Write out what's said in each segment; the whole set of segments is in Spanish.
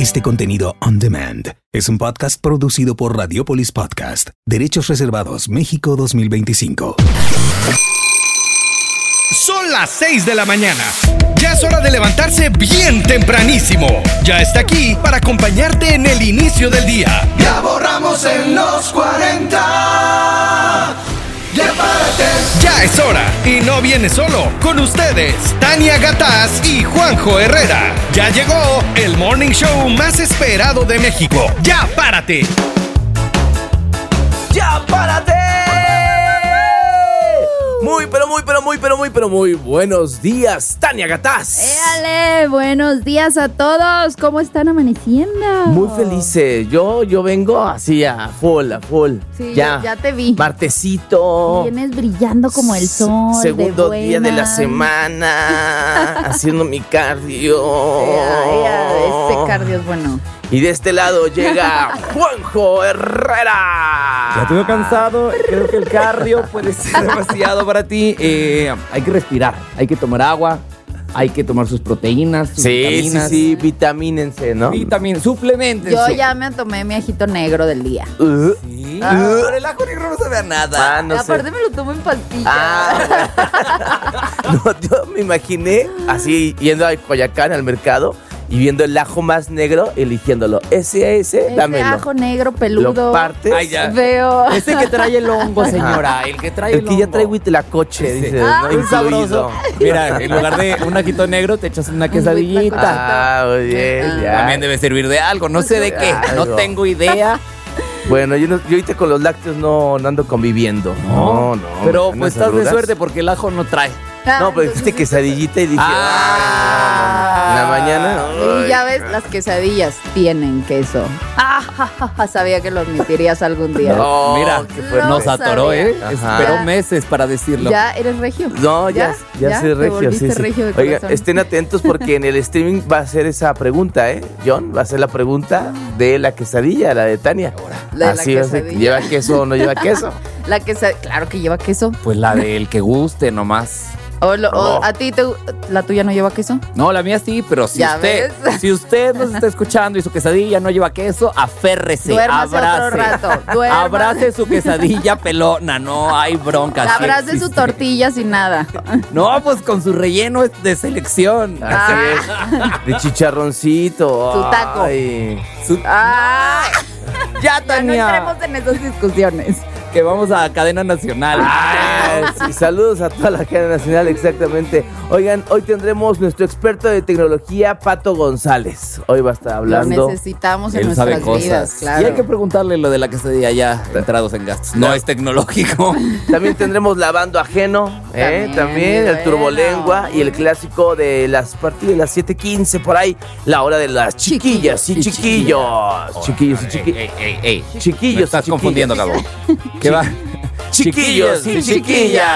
Este contenido on demand es un podcast producido por Radiopolis Podcast. Derechos reservados, México 2025. Son las 6 de la mañana. Ya es hora de levantarse bien tempranísimo. Ya está aquí para acompañarte en el inicio del día. Ya borramos en los 40. Ya párate. Ya es hora y no viene solo. Con ustedes, Tania Gataz y Juanjo Herrera. Ya llegó el morning show más esperado de México. Ya párate. ¡Ya párate! Muy buenos días, Tania Gataz. ¡Éale! Buenos días a todos. ¿Cómo están amaneciendo? Muy felices. Yo vengo así a full. Sí, ya te vi. Martesito. Vienes brillando como el sol. Segundo de día de la semana. Haciendo mi cardio. Este cardio es bueno. Y de este lado llega Juanjo Herrera. Ya estoy cansado, creo que el cardio puede ser demasiado para ti. Hay que respirar, hay que tomar agua, hay que tomar sus proteínas, sus vitaminas. Sí, vitamínense, ¿no? Suplementense. Yo ya me tomé mi ajito negro del día. Sí. Pero el ajo negro no se ve a nada. No sé. Aparte me lo tomo en pastilla. No, yo me imaginé así yendo a Coyacán al mercado y viendo el ajo más negro, eligiéndolo. Ese, dámelo. Ajo negro peludo. Lo partes. Ay, ya. Veo. Ese que trae el hongo, señora. El que trae El que ya trae huitlacoche, dice, ¿no? Muy sabroso. Incluido. Mira, en lugar de un ajito negro, te echas una quesadillita. Ah, muy bien, ya. También debe servir de algo, no sé de qué, no Algo. tengo idea. Bueno, yo ahorita con los lácteos no ando conviviendo. No. Pero ¿unas pues estás de arrugas? suerte porque el ajo no trae. No, pero dijiste quesadillita y dije, en la mañana. Y ya ves, las quesadillas tienen queso. Sabía que lo admitirías algún día. No, Mira, qué fuerte. nos atoró, sabía. Ajá. Esperó Ya. meses para decirlo. ¿Ya eres regio? No, ya soy ¿Te regio, volviste sí. regio de Oiga, corazón? estén atentos porque en el streaming va a ser esa pregunta, John, va a ser la pregunta de la quesadilla, la de Tania. La de la Así va a ser, quesadilla. ¿lleva queso o no lleva queso? La quesadilla, claro que lleva queso. Pues la del que guste nomás. O a ti, ¿la tuya no lleva queso? No, la mía sí, pero si ¿Ya usted, ves? si usted nos está escuchando y su quesadilla no lleva queso, aférrese, Duérmase abrace. otro rato, duérmase. Abrace su quesadilla pelona, no hay bronca. sí Abrace su existe. tortilla sin nada. No, pues con su relleno de selección. Así es. De chicharroncito. Su taco. Ay. ¡Ay! Ya, Ya no Tania, entremos en esas discusiones. que vamos a cadena nacional. Sí, saludos a toda la cadena nacional, exactamente. Oigan, hoy tendremos nuestro experto de tecnología, Pato González. Hoy va a estar Lo hablando. necesitamos en Él sabe nuestras cosas. vidas, claro. Y hay que preguntarle lo de la quesadilla ya entrados en gastos. No es tecnológico. También tendremos Lavando Ajeno, también el bueno. Turbolengua y el clásico de las partidas de las 7:15 por ahí, la hora de las chiquillas y chiquillos. Chiquillos y chiquillos. Ey. Chiquillos Me estás y confundiendo, cabrón. ¿Qué va? Chiquillos y chiquillas.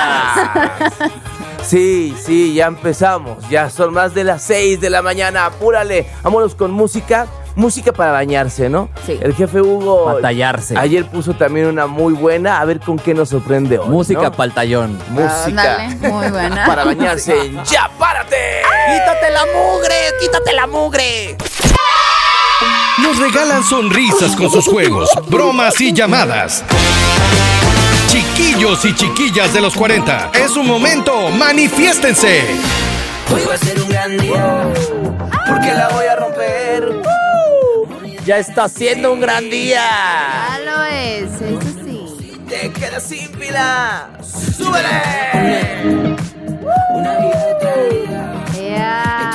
Sí, ya empezamos. Ya son más de las 6 de la mañana. Apúrale. Vámonos con música. Música para bañarse, ¿no? Sí. El jefe Hugo Batallarse. ayer puso también una muy buena. A ver con qué nos sorprende hoy, Música ¿no? pa'l tallón. Música Ándale, muy buena. para bañarse en Ya Párate. ¡Quítate la mugre! ¡Quítate la mugre! Nos regalan sonrisas con sus juegos, bromas y llamadas. Chiquillos y chiquillas de los 40, es un momento, manifiéstense. Hoy va a ser un gran día. Porque la voy a romper. Ya está siendo un gran día. Ya lo es, eso sí. Te quedas sin pila. ¡Súbele! Ya.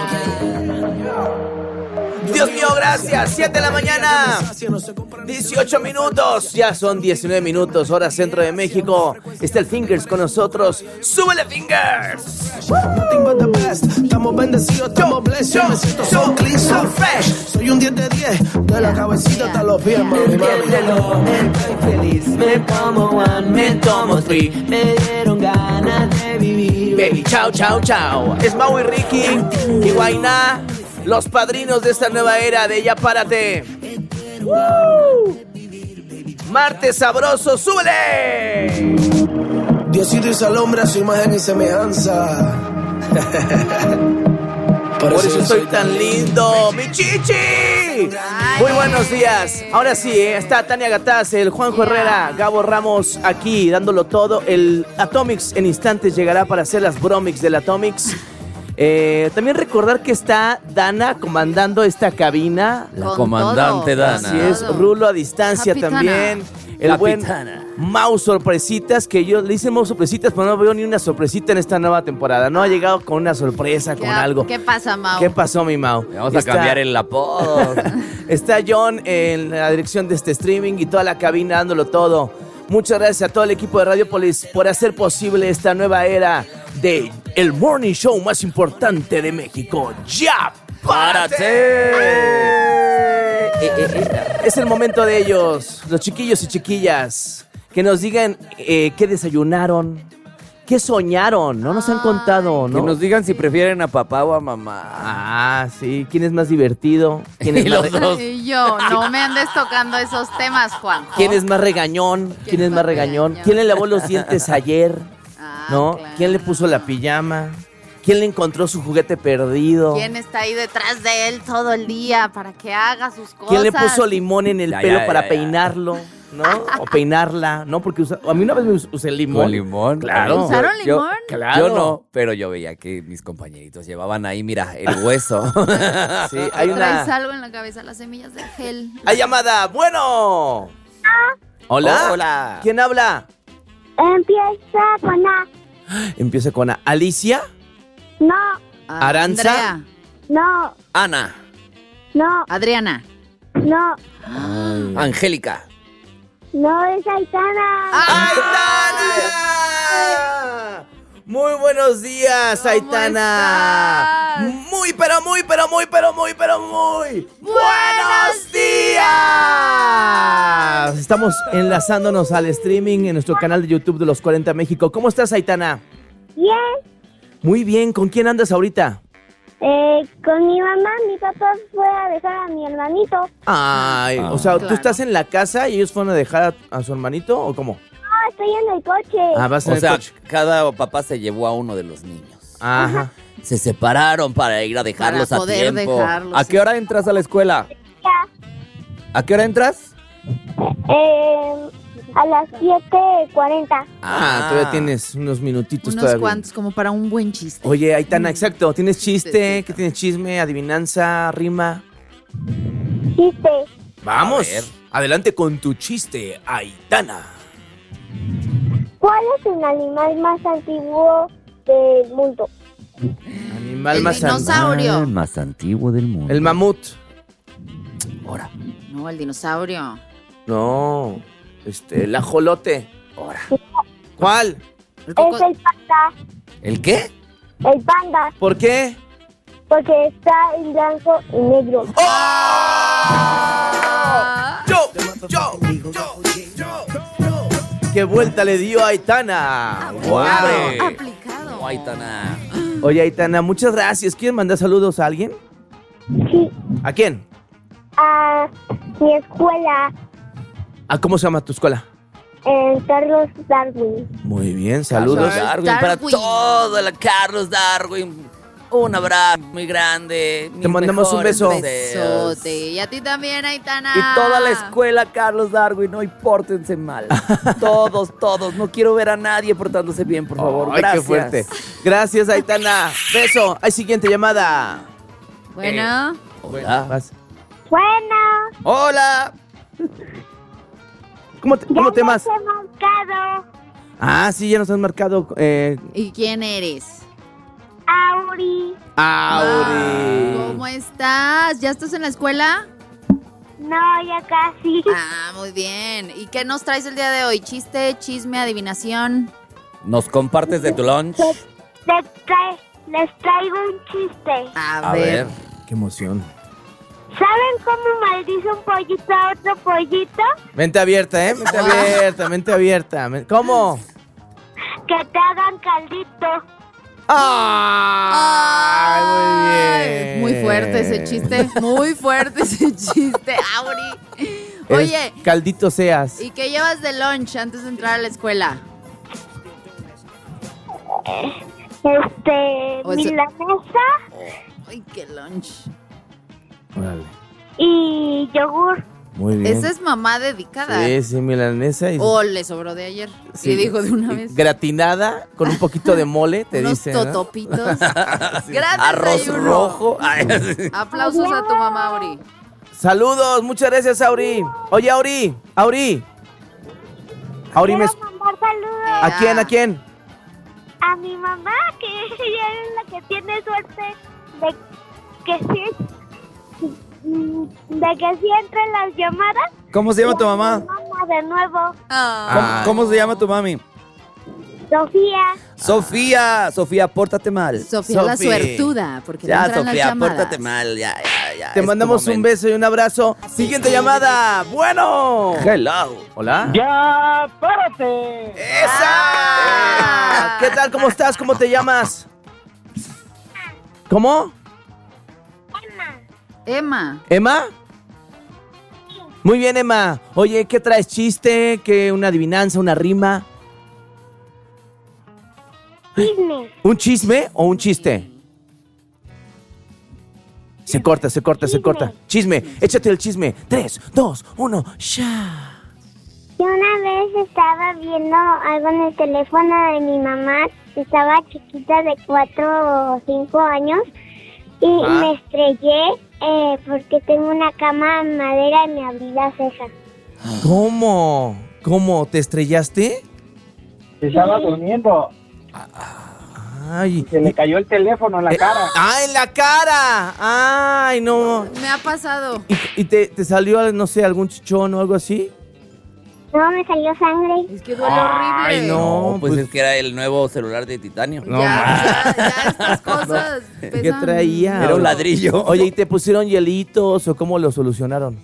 Dios mío, gracias. 7 de la mañana. 18 minutos. Ya son 19 minutos, hora centro de México. Está el Fingers con nosotros. ¡Súbele, Fingers! Nothing but the best. Estamos bendecidos, estamos blessed. Yo me siento so clean, so fresh. Soy un 10 de 10. De la cabecita hasta los pies, mami. Estoy feliz, me tomo one, me tomo three. Me dieron ganas de vivir. Baby, chao, chao, chao. Es Mau y Ricky y Guainá, los padrinos de esta nueva era de Ya Párate. Martes sabroso, súbele. Diosito hizo al hombre a su imagen y semejanza. Por eso soy tan lindo, mi chichis. Auri. Muy buenos días. Ahora sí, está Tania Gataz, el Juanjo Herrera, Gabo Ramos aquí dándolo todo. El Atomics en instantes llegará para hacer las Bromix del Atomics. También recordar que está Dana comandando esta cabina. La Con comandante todo. Dana. Así es, Rulo a distancia Capitana. también. El buen Capitana. Mau Sorpresitas, que yo le hice Mau Sorpresitas, pero no veo ni una sorpresita en esta nueva temporada. No ha llegado con una sorpresa, con algo. ¿Qué pasa, Mau? ¿Qué pasó, mi Mau? Vamos a cambiar el apodo. Está John en la dirección de este streaming y toda la cabina dándolo todo. Muchas gracias a todo el equipo de Radiopolis por hacer posible esta nueva era de el morning show más importante de México. ¡Ya! ¡Párate! Es el momento de ellos, los chiquillos y chiquillas, que nos digan qué desayunaron, qué soñaron, no nos han contado, ¿no? Que nos digan si prefieren a papá o a mamá. Ah, sí, ¿quién es más divertido? ¿Quién es Y más los dos. Y yo, no me andes tocando esos temas, Juanjo. ¿Quién es más regañón? ¿Quién es más regañón? ¿Quién le lavó los dientes ayer? Ah, ¿No? claro. ¿Quién le puso la pijama? ¿Quién le encontró su juguete perdido? ¿Quién está ahí detrás de él todo el día para que haga sus cosas? ¿Quién le puso limón en el Ya, pelo ya, para ya, ya. peinarlo? ¿No? O peinarla, ¿no? Porque a mí una vez me usé limón. ¿Con limón? Claro. ¿Usaron limón? Claro. Yo no, pero yo veía que mis compañeritos llevaban ahí, mira, el hueso. Sí, hay Traes una... algo en la cabeza, las semillas de gel. ¡Hay llamada! ¡Bueno! ¿Hola? Hola. ¿Quién habla? Empieza con A. Empieza con A. ¿Alicia? No, ¿Aranza? Andrea. no, Ana. no, Adriana. no, Angélica. no es Aitana. ¡Aitana! Muy buenos días, ¿Cómo Aitana. estás? Muy, pero muy, pero muy, pero muy, pero muy. ¡Buenos días! Estamos enlazándonos al streaming en nuestro canal de YouTube de Los 40 México. ¿Cómo estás, Aitana? Bien, Muy bien. ¿Con quién andas ahorita? con mi mamá, mi papá fue a dejar a mi hermanito. Ay, o sea, ¿tú Claro. estás en la casa y ellos fueron a dejar a su hermanito o cómo? No, estoy en el coche. Ah, vas en O el sea, coche. cada papá se llevó a uno de los niños. Ajá. Se separaron para ir a dejarlos Para a poder tiempo. dejarlos, ¿A sí. qué hora entras a la escuela? Ya, ¿A qué hora entras? a las 7:40. Todavía tienes unos minutitos Unos todavía. cuantos, como para un buen chiste. Oye, Aitana, exacto. ¿Tienes chiste? Sí. ¿Qué tienes? ¿Chisme? ¿Adivinanza? ¿Rima? Chiste. Vamos. A ver. Adelante con tu chiste, Aitana. ¿Cuál es el animal más antiguo del mundo? Animal El más dinosaurio. El más antiguo del mundo. El mamut. Ahora. No, el dinosaurio. No. El ajolote. ¿Cuál? El Es coco- el panda. ¿El qué? El panda, ¿Por qué? porque está en blanco y negro. Ah. Yo. ¿Qué vuelta le dio Aitana? Hombre. Aplicado. Aitana. Oye, Aitana, muchas gracias. ¿Quieres mandar saludos a alguien? Sí, ¿A quién? a mi escuela ¿Cómo se llama tu escuela? en Carlos Darwin. Muy bien, saludos. Carlos Darwin. Darwin. Para todo el Carlos Darwin. Un abrazo muy grande. Te mandamos un beso. Besote. Y a ti también, Aitana. Y toda la escuela Carlos Darwin, no pórtense mal. Todos. No quiero ver a nadie portándose bien, por favor. Ay, Gracias. qué fuerte. Gracias, Aitana. Beso. Hay siguiente llamada. Bueno, Hola. Vas. Bueno, Hola. ¿Cómo te ya llamas? nos he marcado. Sí, ya nos han marcado. ¿y quién eres? Auri. Auri. ¿Cómo estás? ¿Ya estás en la escuela? No, ya casi. Ah, muy bien. ¿Y qué nos traes el día de hoy? ¿Chiste, chisme, adivinación? ¿Nos compartes de tu lunch? Les traigo un chiste. A ver. Qué emoción. ¿Saben cómo maldice un pollito a otro pollito? Mente abierta, ¿eh? Mente abierta, mente abierta. ¿Cómo? Que te hagan caldito. ¡Ay! Muy bien. Muy fuerte ese chiste. Muy fuerte ese chiste, Auri. Oye, Eres caldito seas. ¿y qué llevas de lunch antes de entrar a la escuela? O sea- Milanesa. Ay, qué lunch. Órale. y yogur. Muy bien. Esa es mamá dedicada. Sí, milanesa. O le sobró de ayer. Sí. Y dijo de una vez. Gratinada con un poquito de mole, te Unos dice, ¿no? totopitos. Gran Arroz desayuno. rojo. Ay, sí. Aplausos a tu mamá, Auri. Saludos, muchas gracias, Auri. Oye, Auri. Auri, Quiero me... mandar saludos ¿A quién, a quién? a mi mamá, que ella es la que tiene suerte de que sí entren las llamadas. ¿Cómo se llama tu Y a mamá? mi mamá de nuevo, Ah. ¿Cómo se llama tu mami? Sofía. Sofía, pórtate mal. Sofía la Sofi. suertuda, porque le Ya, entran las Sofía, llamadas. pórtate mal. Ya. Te es tu mandamos un momento. beso y un abrazo. Siguiente llamada. Bueno. Hello. Hola. ¡Ya, párate! ¡Esa! ¿Qué tal? ¿Cómo estás? ¿Cómo te llamas? ¿Cómo? Emma. ¿Emma? Muy bien, Emma. Oye, ¿qué traes? ¿Chiste? ¿Qué? ¿Una adivinanza? ¿Una rima? Chisme. ¿Un chisme o un chiste? Se corta. Chisme. Échate el chisme. 3, 2, 1. ¡Ya! Yo una vez estaba viendo algo en el teléfono de mi mamá. Estaba chiquita de 4 o 5 años y me estrellé porque tengo una cama de madera y me abrí la ceja. ¿Cómo? ¿Cómo? ¿Te estrellaste? Estaba durmiendo. Ay. Se le cayó el teléfono en la cara. ¡Ah, en la cara! ¡Ay, no! Me ha pasado. ¿Y te salió, no sé, algún chichón o algo así? No, me salió sangre. Es que duele horrible. Ay, no. Pues es que era el nuevo celular de titanio. No, Ya estas cosas ¿Qué pesan. traía? Era un ladrillo. Oye, ¿y te pusieron hielitos o cómo lo solucionaron?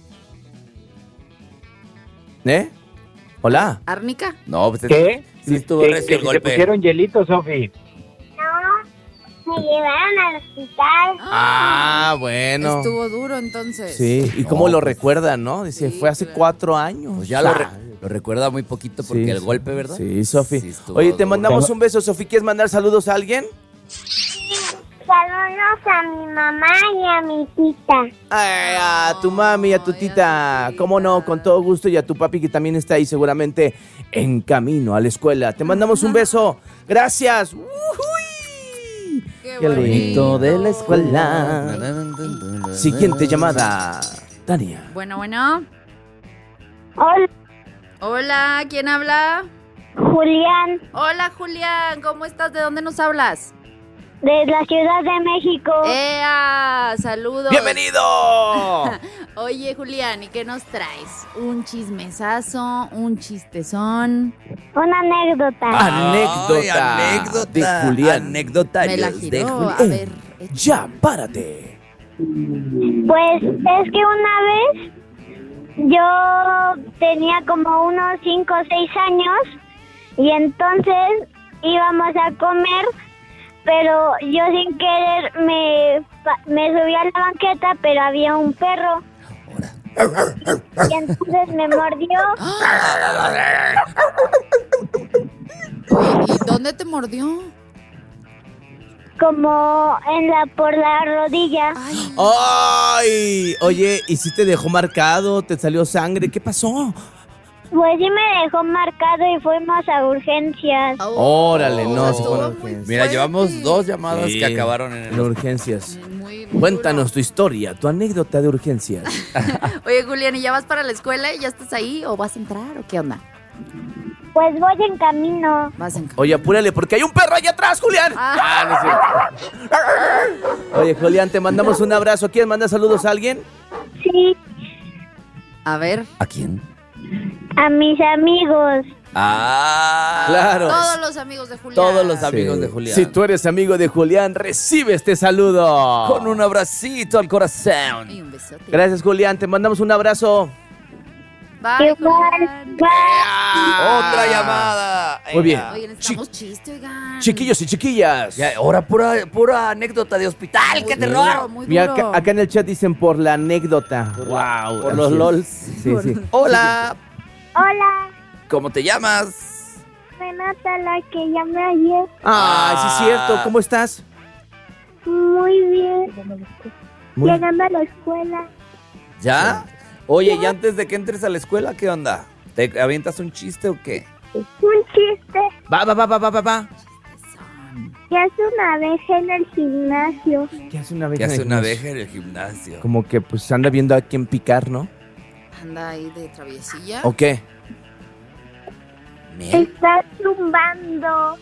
¿Eh? ¿Hola? ¿Árnica? No, pues ¿Qué? sí estuvo Que recio el se golpe. pusieron hielitos, Sofi. No, me llevaron al hospital. Ah, bueno. Estuvo duro entonces. Sí, y cómo lo recuerdan, ¿no? Dice, Sí, fue hace claro. 4 años. Pues ya lo recuerda muy poquito porque Sí, el sí. golpe, ¿verdad? Sí, Sofi. Sí, estuvo Oye, te duro. mandamos un beso, Sofi. ¿Quieres mandar saludos a alguien? Saludos a mi mamá y a mi tita. Ay, a tu mami y a tu Ay, tita. a tu ¿Cómo no? tita. Con todo gusto. Y a tu papi que también está ahí seguramente en camino a la escuela. Te mandamos un beso. Gracias. ¡Ujuy! Qué Qué bonito bonito. de la escuela. Siguiente llamada. Tania. Bueno. Hola, Hola, ¿quién habla? Julián, Hola, Julián. ¿Cómo estás? ¿De dónde nos hablas? de la Ciudad de México. ¡Ea! ¡Saludos! ¡Bienvenido! Oye, Julián, ¿y qué nos traes? ¿Un chismesazo? ¿Un chistezón? Una anécdota. Anécdota. Anécdota. De Julián. Anecdotarios Me la de giró. Julián. A ver. Ya, párate. Pues es que una vez yo tenía como unos 5 o 6 años y entonces íbamos a comer, pero yo sin querer me subí a la banqueta, pero había un perro. Y entonces me mordió. Oye, ¿y dónde te mordió? Como por la rodilla. Ay, ¡Ay! Oye, ¿y si te dejó marcado? ¿Te salió sangre? ¿Qué pasó? Pues sí me dejó marcado y fuimos a urgencias. Órale, no, se estuvo fueron muy urgencias. Mira, fuerte. llevamos 2 llamadas Sí. que acabaron en En el... urgencias. Muy Cuéntanos tu historia, tu anécdota de urgencias. duro. Oye, Julián, ¿y ya vas para la escuela y ya estás ahí o vas a entrar o qué onda? Pues voy en camino. Vas en Oye, apúrale, porque hay un perro allá atrás, Julián. Ah. No es cierto. Oye, Julián, te mandamos un abrazo. ¿Quieres mandar saludos a alguien? Sí, A ver, ¿A quién? a mis amigos. Ah, Claro. todos los amigos de Julián. Todos los amigos de Julián. Si tú eres amigo de Julián, recibe este saludo. Con un abracito al corazón. Y un besote. Gracias, Julián. Te mandamos un abrazo. Bye, Igual, Julián. bye. Otra llamada. Muy bien. Oye, necesitamos chiste, oigan. Chiquillos y chiquillas. Ya, ahora pura anécdota de hospital. ¡Qué Muy terror! duro, muy Mira, duro. acá en el chat dicen por la anécdota. Wow. Por los LOLs. Sí, sí. Hola, Hola, ¿cómo te llamas? Renata, la que llamé ayer. Ay, sí es cierto. ¿Cómo estás? Muy bien. Muy- Llegando a la escuela. ¿Ya? Oye, y antes de que entres a la escuela, ¿qué onda? ¿Te avientas un chiste o qué? Un chiste. Va. ¿Qué hace una abeja en el gimnasio? ¿Qué hace una ¿Qué abeja? hace una abeja en el gimnasio? Como que pues anda viendo a quién picar, ¿no? Anda ahí de traviesilla. ¿O qué? Está zumbando.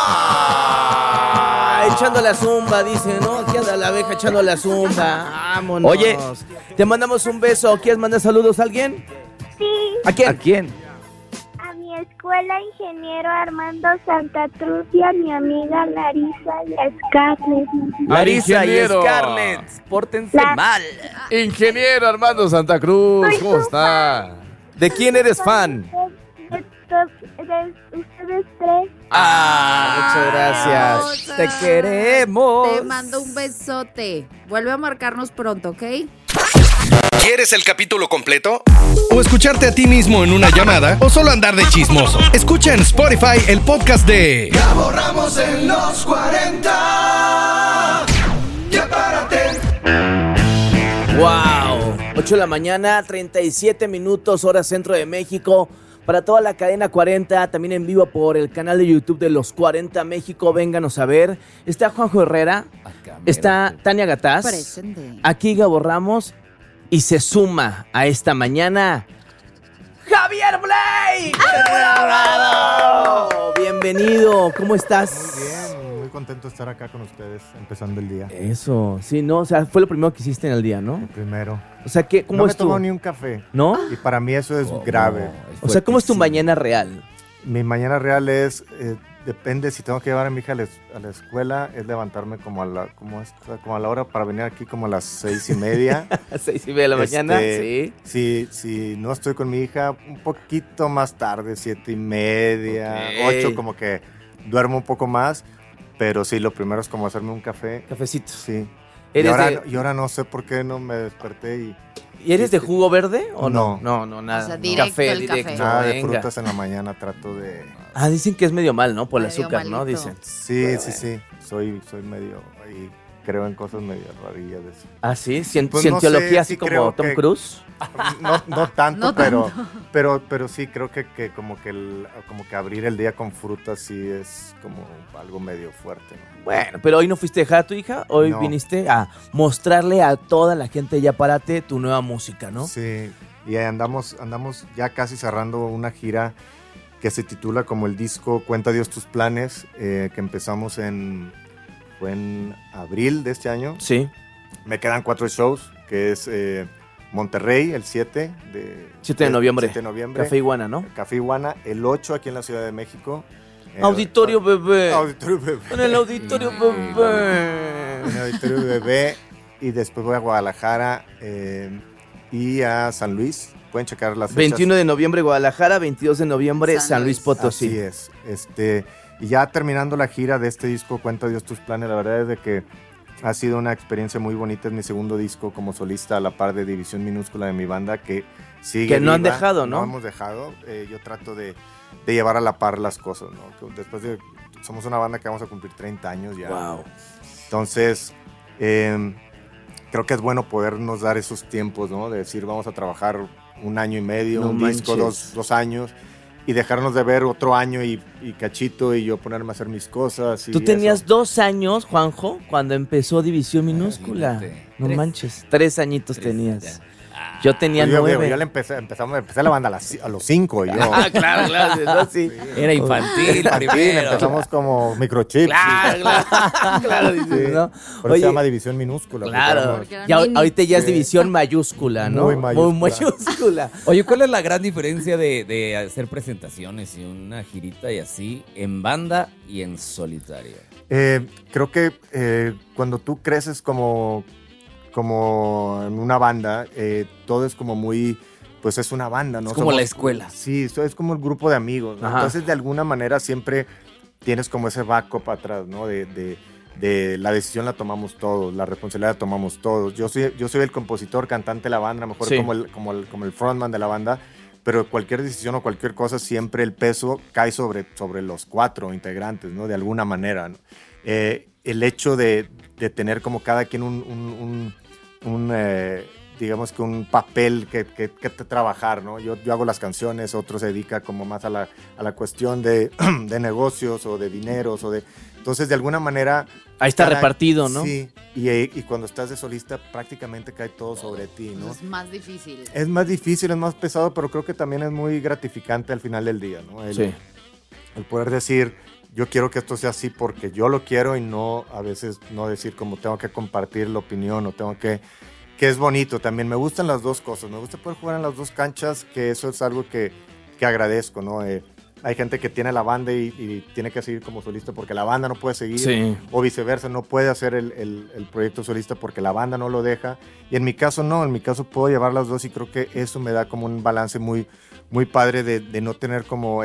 ¡Ah! Echando la zumba, dice, ¿no? Aquí anda la abeja echando la zumba. Vámonos. Oye. Te mandamos un beso. ¿Quieres mandar saludos a alguien? Sí, ¿A quién? ¿A quién? a mi escuela ingeniero Armando Santa Cruz y a mi amiga Larisa y a Scarlett. Larisa y ingeniero. Scarlett, pórtense mal. Ingeniero Armando Santa Cruz, ¿cómo está? ¿De quién eres fan? De ustedes tres. Muchas gracias. Hermosa. Te queremos. Te mando un besote. Vuelve a marcarnos pronto, ¿ok? ¿Quieres el capítulo completo? ¿O escucharte a ti mismo en una llamada? ¿O solo andar de chismoso? Escucha en Spotify el podcast de Gabo Ramos en los 40. Ya párate. ¡Wow! 8 de la mañana, 37 minutos, hora centro de México. Para toda la cadena 40, también en vivo por el canal de YouTube de Los 40 México. Vénganos a ver. Está Juanjo Herrera, está Tania Gataz, Presente. aquí Gabo Ramos y se suma a esta mañana Javier Blake. ¡Bravo! Bienvenido, ¿cómo estás? Muy bien, muy contento de estar acá con ustedes, empezando el día. Eso, sí, ¿no? O sea, fue lo primero que hiciste en el día, ¿no? El primero. O sea, ¿cómo No me estuvo? tomo ni un café. ¿No? Y para mí eso es grave. O sea, ¿cómo es tu fuertísimo. mañana real? Mi mañana real es, depende si tengo que llevar a mi hija a la escuela, es levantarme como a la hora para venir aquí como a las 6:30. A 6:30 de la mañana, sí. Si no estoy con mi hija, un poquito más tarde, 7:30, Ok. 8, como que duermo un poco más. Pero sí, lo primero es como hacerme un café. Cafecito. Sí. Y ¿Eres ahora no sé por qué no me desperté ¿Y eres de jugo verde o no? No. No, nada. O sea, directo el café. Nada de venga. frutas en la mañana, trato de... Dicen que es medio mal, ¿no? Por el Medio azúcar, ¿no? malito. Dicen. Sí. Soy medio... ahí creo en cosas medio rarillas de eso. ¿Ah, sí? Pues no sé, ¿Cientología así sí como creo Tom que- Cruise? No tanto, No pero sí creo que como que abrir el día con frutas sí es como algo medio fuerte, ¿no? Bueno, pero hoy no fuiste a dejar a tu hija, hoy No. viniste a mostrarle a toda la gente ya párate tu nueva música, ¿no? Sí, y ahí andamos ya casi cerrando una gira que se titula como el disco Cuenta Dios tus planes, que empezamos fue en abril de este año. Sí. Me quedan 4 shows, que es Monterrey, el 7 de noviembre. 7 de noviembre. Café Iguana, ¿no? Café Iguana, el 8 aquí en la Ciudad de México. Auditorio Bebé. Auditorio Bebé. En el Auditorio Bebé. En el Auditorio Bebé. Y después voy a Guadalajara y a San Luis. Pueden checar las fechas. 21 de noviembre Guadalajara, 22 de noviembre San Luis Potosí. Así es. Y ya terminando la gira de este disco, Cuenta Dios tus planes, la verdad es de que ha sido una experiencia muy bonita. Es mi segundo disco como solista a la par de División Minúscula de mi banda, que sigue Que no han viva. dejado, ¿no? No hemos dejado. Yo trato de llevar a la par las cosas, ¿no? Después somos una banda que vamos a cumplir 30 años ya. Wow. Entonces, creo que es bueno podernos dar esos tiempos, ¿no? De decir, vamos a trabajar 1 año y medio, No un disco, manches. 2 años, y dejarnos de ver otro año y cachito, y yo ponerme a hacer mis cosas. Y Tú tenías eso. 2 años, Juanjo, cuando empezó División Minúscula. Imagínate. No 3. manches, 3 añitos 3, tenías. ya. Yo tenía Pues yo 9. empecé la banda a los 5. Yo. Claro, ¿no? Sí. Era infantil Infantil, primero. empezamos como microchips. Claro, dices, Sí. ¿no? Por eso Oye, se llama División Minúscula. claro. Porque eran Ya, mini. ahorita ya es Sí. división mayúscula, ¿no? Muy mayúscula. mayúscula. Oye, ¿cuál es la gran diferencia de hacer presentaciones y una girita y así en banda y en solitario? Creo que cuando tú creces como en una banda, todo es como muy, pues es una banda, ¿no? Es como la escuela. Sí, eso es como el grupo de amigos, ¿no? Ajá. Entonces, de alguna manera siempre tienes como ese backup atrás, ¿no? De la decisión la tomamos todos, la responsabilidad la tomamos todos. Yo soy el compositor, cantante de la banda, a lo mejor Sí. como el frontman de la banda, pero cualquier decisión o cualquier cosa, siempre el peso cae sobre los 4 integrantes, ¿no? De alguna manera, ¿no? El hecho de tener como cada quien digamos que un papel que trabajar, ¿no? Yo hago las canciones, otro se dedica como más a la cuestión de negocios o de dineros entonces de alguna manera... Ahí está repartido, ¿no? Sí, y cuando estás de solista prácticamente cae todo sobre ti, ¿no? Es más difícil. Es más difícil, es más pesado, pero creo que también es muy gratificante al final del día, ¿no? El poder decir, yo quiero que esto sea así porque yo lo quiero y no, a veces no decir como tengo que compartir la opinión o tengo que es bonito también. Me gustan las dos cosas, me gusta poder jugar en las dos canchas, que eso es algo que agradezco, ¿no? Hay gente que tiene la banda y tiene que seguir como solista porque la banda no puede seguir, o viceversa, no puede hacer el proyecto solista porque la banda no lo deja. Y en mi caso no, en mi caso puedo llevar las dos y creo que eso me da como un balance muy, muy padre de no tener como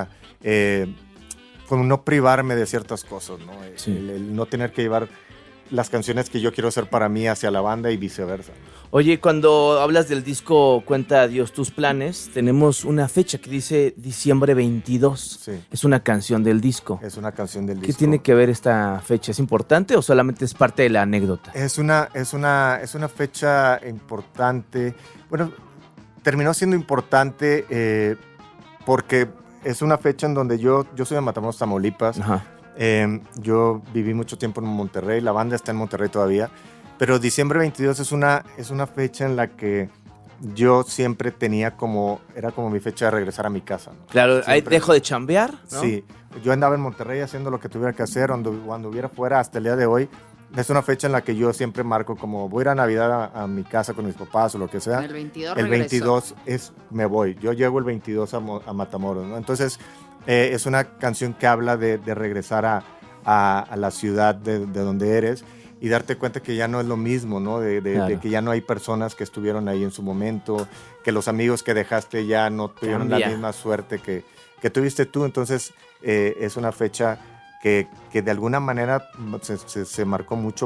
como no privarme de ciertas cosas, ¿no? El no tener que llevar las canciones que yo quiero hacer para mí hacia la banda y viceversa. Oye, cuando hablas del disco Cuenta a Dios tus planes, tenemos una fecha que dice diciembre 22. Sí. Es una canción del disco. Es una canción del disco. ¿Qué tiene que ver esta fecha? ¿Es importante o solamente es parte de la anécdota? Es una fecha importante. Bueno, terminó siendo importante porque es una fecha en donde yo soy de Matamoros, Tamaulipas. Ajá. Yo viví mucho tiempo en Monterrey, la banda está en Monterrey todavía, pero diciembre 22 es una fecha en la que yo siempre era como mi fecha de regresar a mi casa, ¿no? Claro, ahí dejo de chambear, ¿no? Sí, yo andaba en Monterrey haciendo lo que tuviera que hacer, cuando hubiera fuera hasta el día de hoy. Es una fecha en la que yo siempre marco como voy a ir a Navidad a mi casa con mis papás o lo que sea. El 22 El 22 me voy. Yo llego el 22 a Matamoros, ¿no? Entonces, es una canción que habla de regresar a la ciudad de donde eres y darte cuenta que ya no es lo mismo, ¿no? Claro. De que ya no hay personas que estuvieron ahí en su momento, que los amigos que dejaste ya no tuvieron la misma suerte que tuviste tú. Entonces, es una fecha que de alguna manera se marcó mucho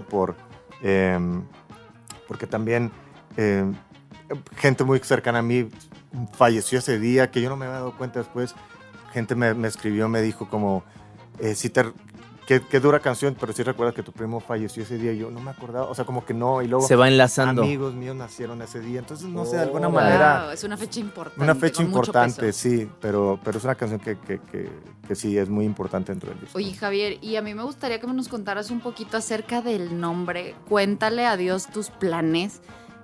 porque también gente muy cercana a mí falleció ese día, que yo no me había dado cuenta después. Gente me escribió, me dijo como, qué dura canción, pero sí recuerdas que tu primo falleció ese día. Y yo no me acordaba, o sea, como que no. Y luego se va enlazando. Amigos míos nacieron ese día. Entonces, no sé, de alguna manera... Es una fecha importante. Una fecha importante, sí, pero es una canción que sí es muy importante dentro del disco. Oye, Javier, y a mí me gustaría que nos contaras un poquito acerca del nombre. Cuéntale a Dios tus planes.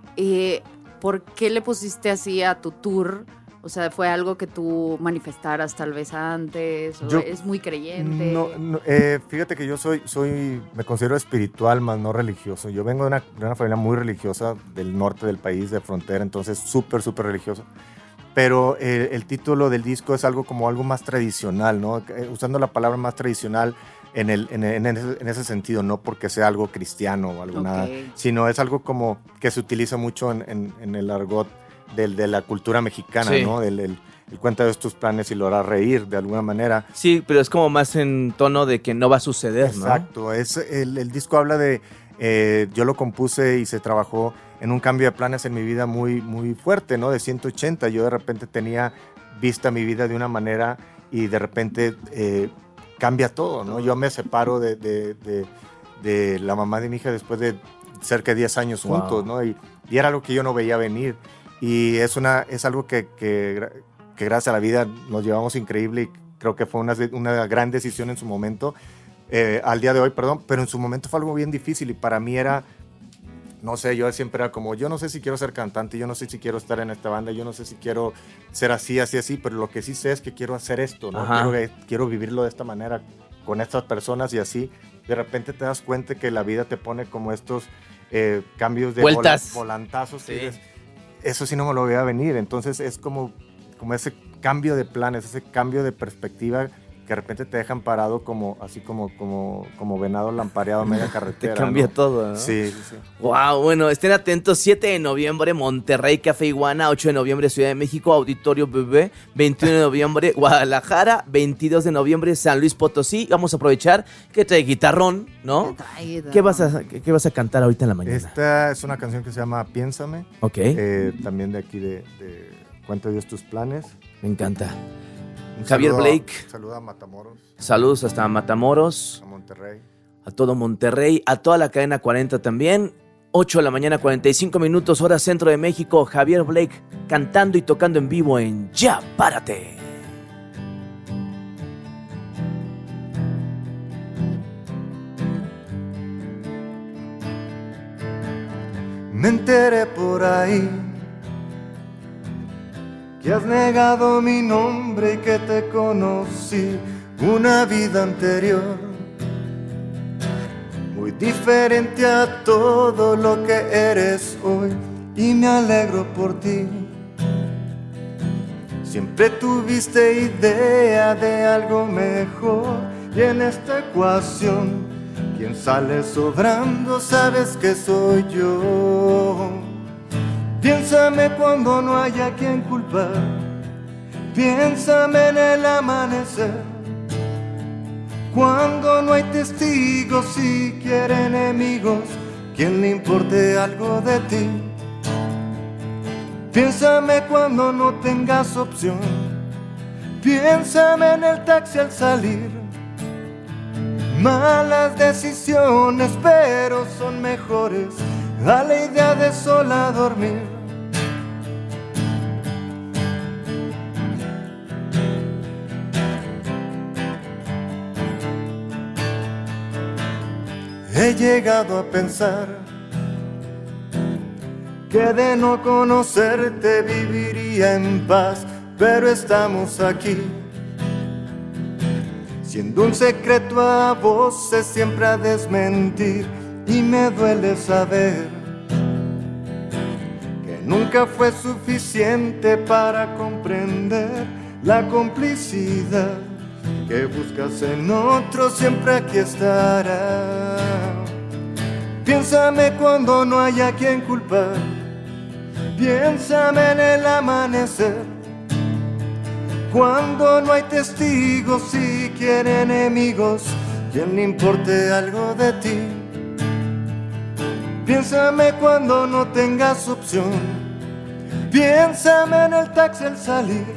¿Por qué le pusiste así a tu tour? O sea, ¿fue algo que tú manifestaras tal vez antes? ¿O eres muy creyente? No, fíjate que yo me considero espiritual, más no religioso. Yo vengo de una familia muy religiosa del norte del país, de frontera, entonces súper, súper religioso. Pero el título del disco es algo más tradicional, ¿no? Usando la palabra más tradicional en ese sentido, no porque sea algo cristiano o algo nada, sino es algo como que se utiliza mucho en el argot de la cultura mexicana, sí. ¿No? El cuenta de tus planes y lo hará reír de alguna manera. Sí, pero es como más en tono de que no va a suceder, exacto, ¿no? El disco habla de... yo lo compuse y se trabajó en un cambio de planes en mi vida muy, muy fuerte, ¿no? De 180. Yo de repente tenía vista mi vida de una manera y de repente cambia todo, ¿no? Yo me separo de la mamá de mi hija después de cerca de 10 años juntos, ¿no? Y era algo que yo no veía venir. Y es algo que gracias a la vida nos llevamos increíble y creo que fue una gran decisión en su momento, al día de hoy, perdón, pero en su momento fue algo bien difícil y para mí era, no sé, yo siempre era como, yo no sé si quiero ser cantante, yo no sé si quiero estar en esta banda, yo no sé si quiero ser así, pero lo que sí sé es que quiero hacer esto, ¿no? Quiero vivirlo de esta manera, con estas personas y así. De repente te das cuenta que la vida te pone como estos cambios de volantazos. Sí. Eso sí no me lo veía venir, entonces es como ese cambio de planes, ese cambio de perspectiva que de repente te dejan parado como venado lampareado media carretera. Te cambia, ¿no? Todo, ¿no? Sí. Wow, bueno, estén atentos, 7 de noviembre Monterrey, Café Iguana, 8 de noviembre Ciudad de México, Auditorio Bebé, 21 de noviembre Guadalajara, 22 de noviembre San Luis Potosí. Vamos a aprovechar que trae guitarrón, ¿no? ¿Qué vas a cantar ahorita en la mañana? Esta es una canción que se llama Piénsame. Ok. También de aquí de Cuenta Dios tus planes. Me encanta. Javier Blake. Saluda a Matamoros. Saludos hasta Matamoros. A Monterrey. A todo Monterrey, a toda la cadena 40 también. 8 de la mañana, 45 minutos, hora centro de México. Javier Blake cantando y tocando en vivo en Ya Párate. Me enteré por ahí que has negado mi nombre y que te conocí una vida anterior, muy diferente a todo lo que eres hoy, y me alegro por ti. Siempre tuviste idea de algo mejor, y en esta ecuación quien sale sobrando sabes que soy yo. Piénsame cuando no haya quien culpar, piénsame en el amanecer, cuando no hay testigos, siquiera enemigos, quien le importe algo de ti. Piénsame cuando no tengas opción, piénsame en el taxi al salir. Malas decisiones, pero son mejores a la idea de sola dormir. He llegado a pensar que de no conocerte viviría en paz, pero estamos aquí, siendo un secreto a voces siempre a desmentir, y me duele saber que nunca fue suficiente para comprender la complicidad que buscas en otro, siempre aquí estará. Piénsame cuando no haya quien culpar, piénsame en el amanecer, cuando no hay testigos, siquiera enemigos, quien le importe algo de ti. Piénsame cuando no tengas opción, piénsame en el taxi al salir.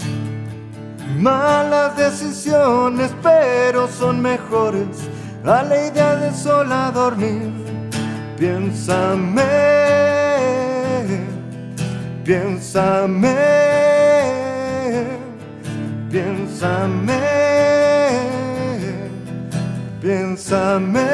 Malas decisiones, pero son mejores a la idea de sola dormir. Piénsame, piénsame, piénsame, piénsame.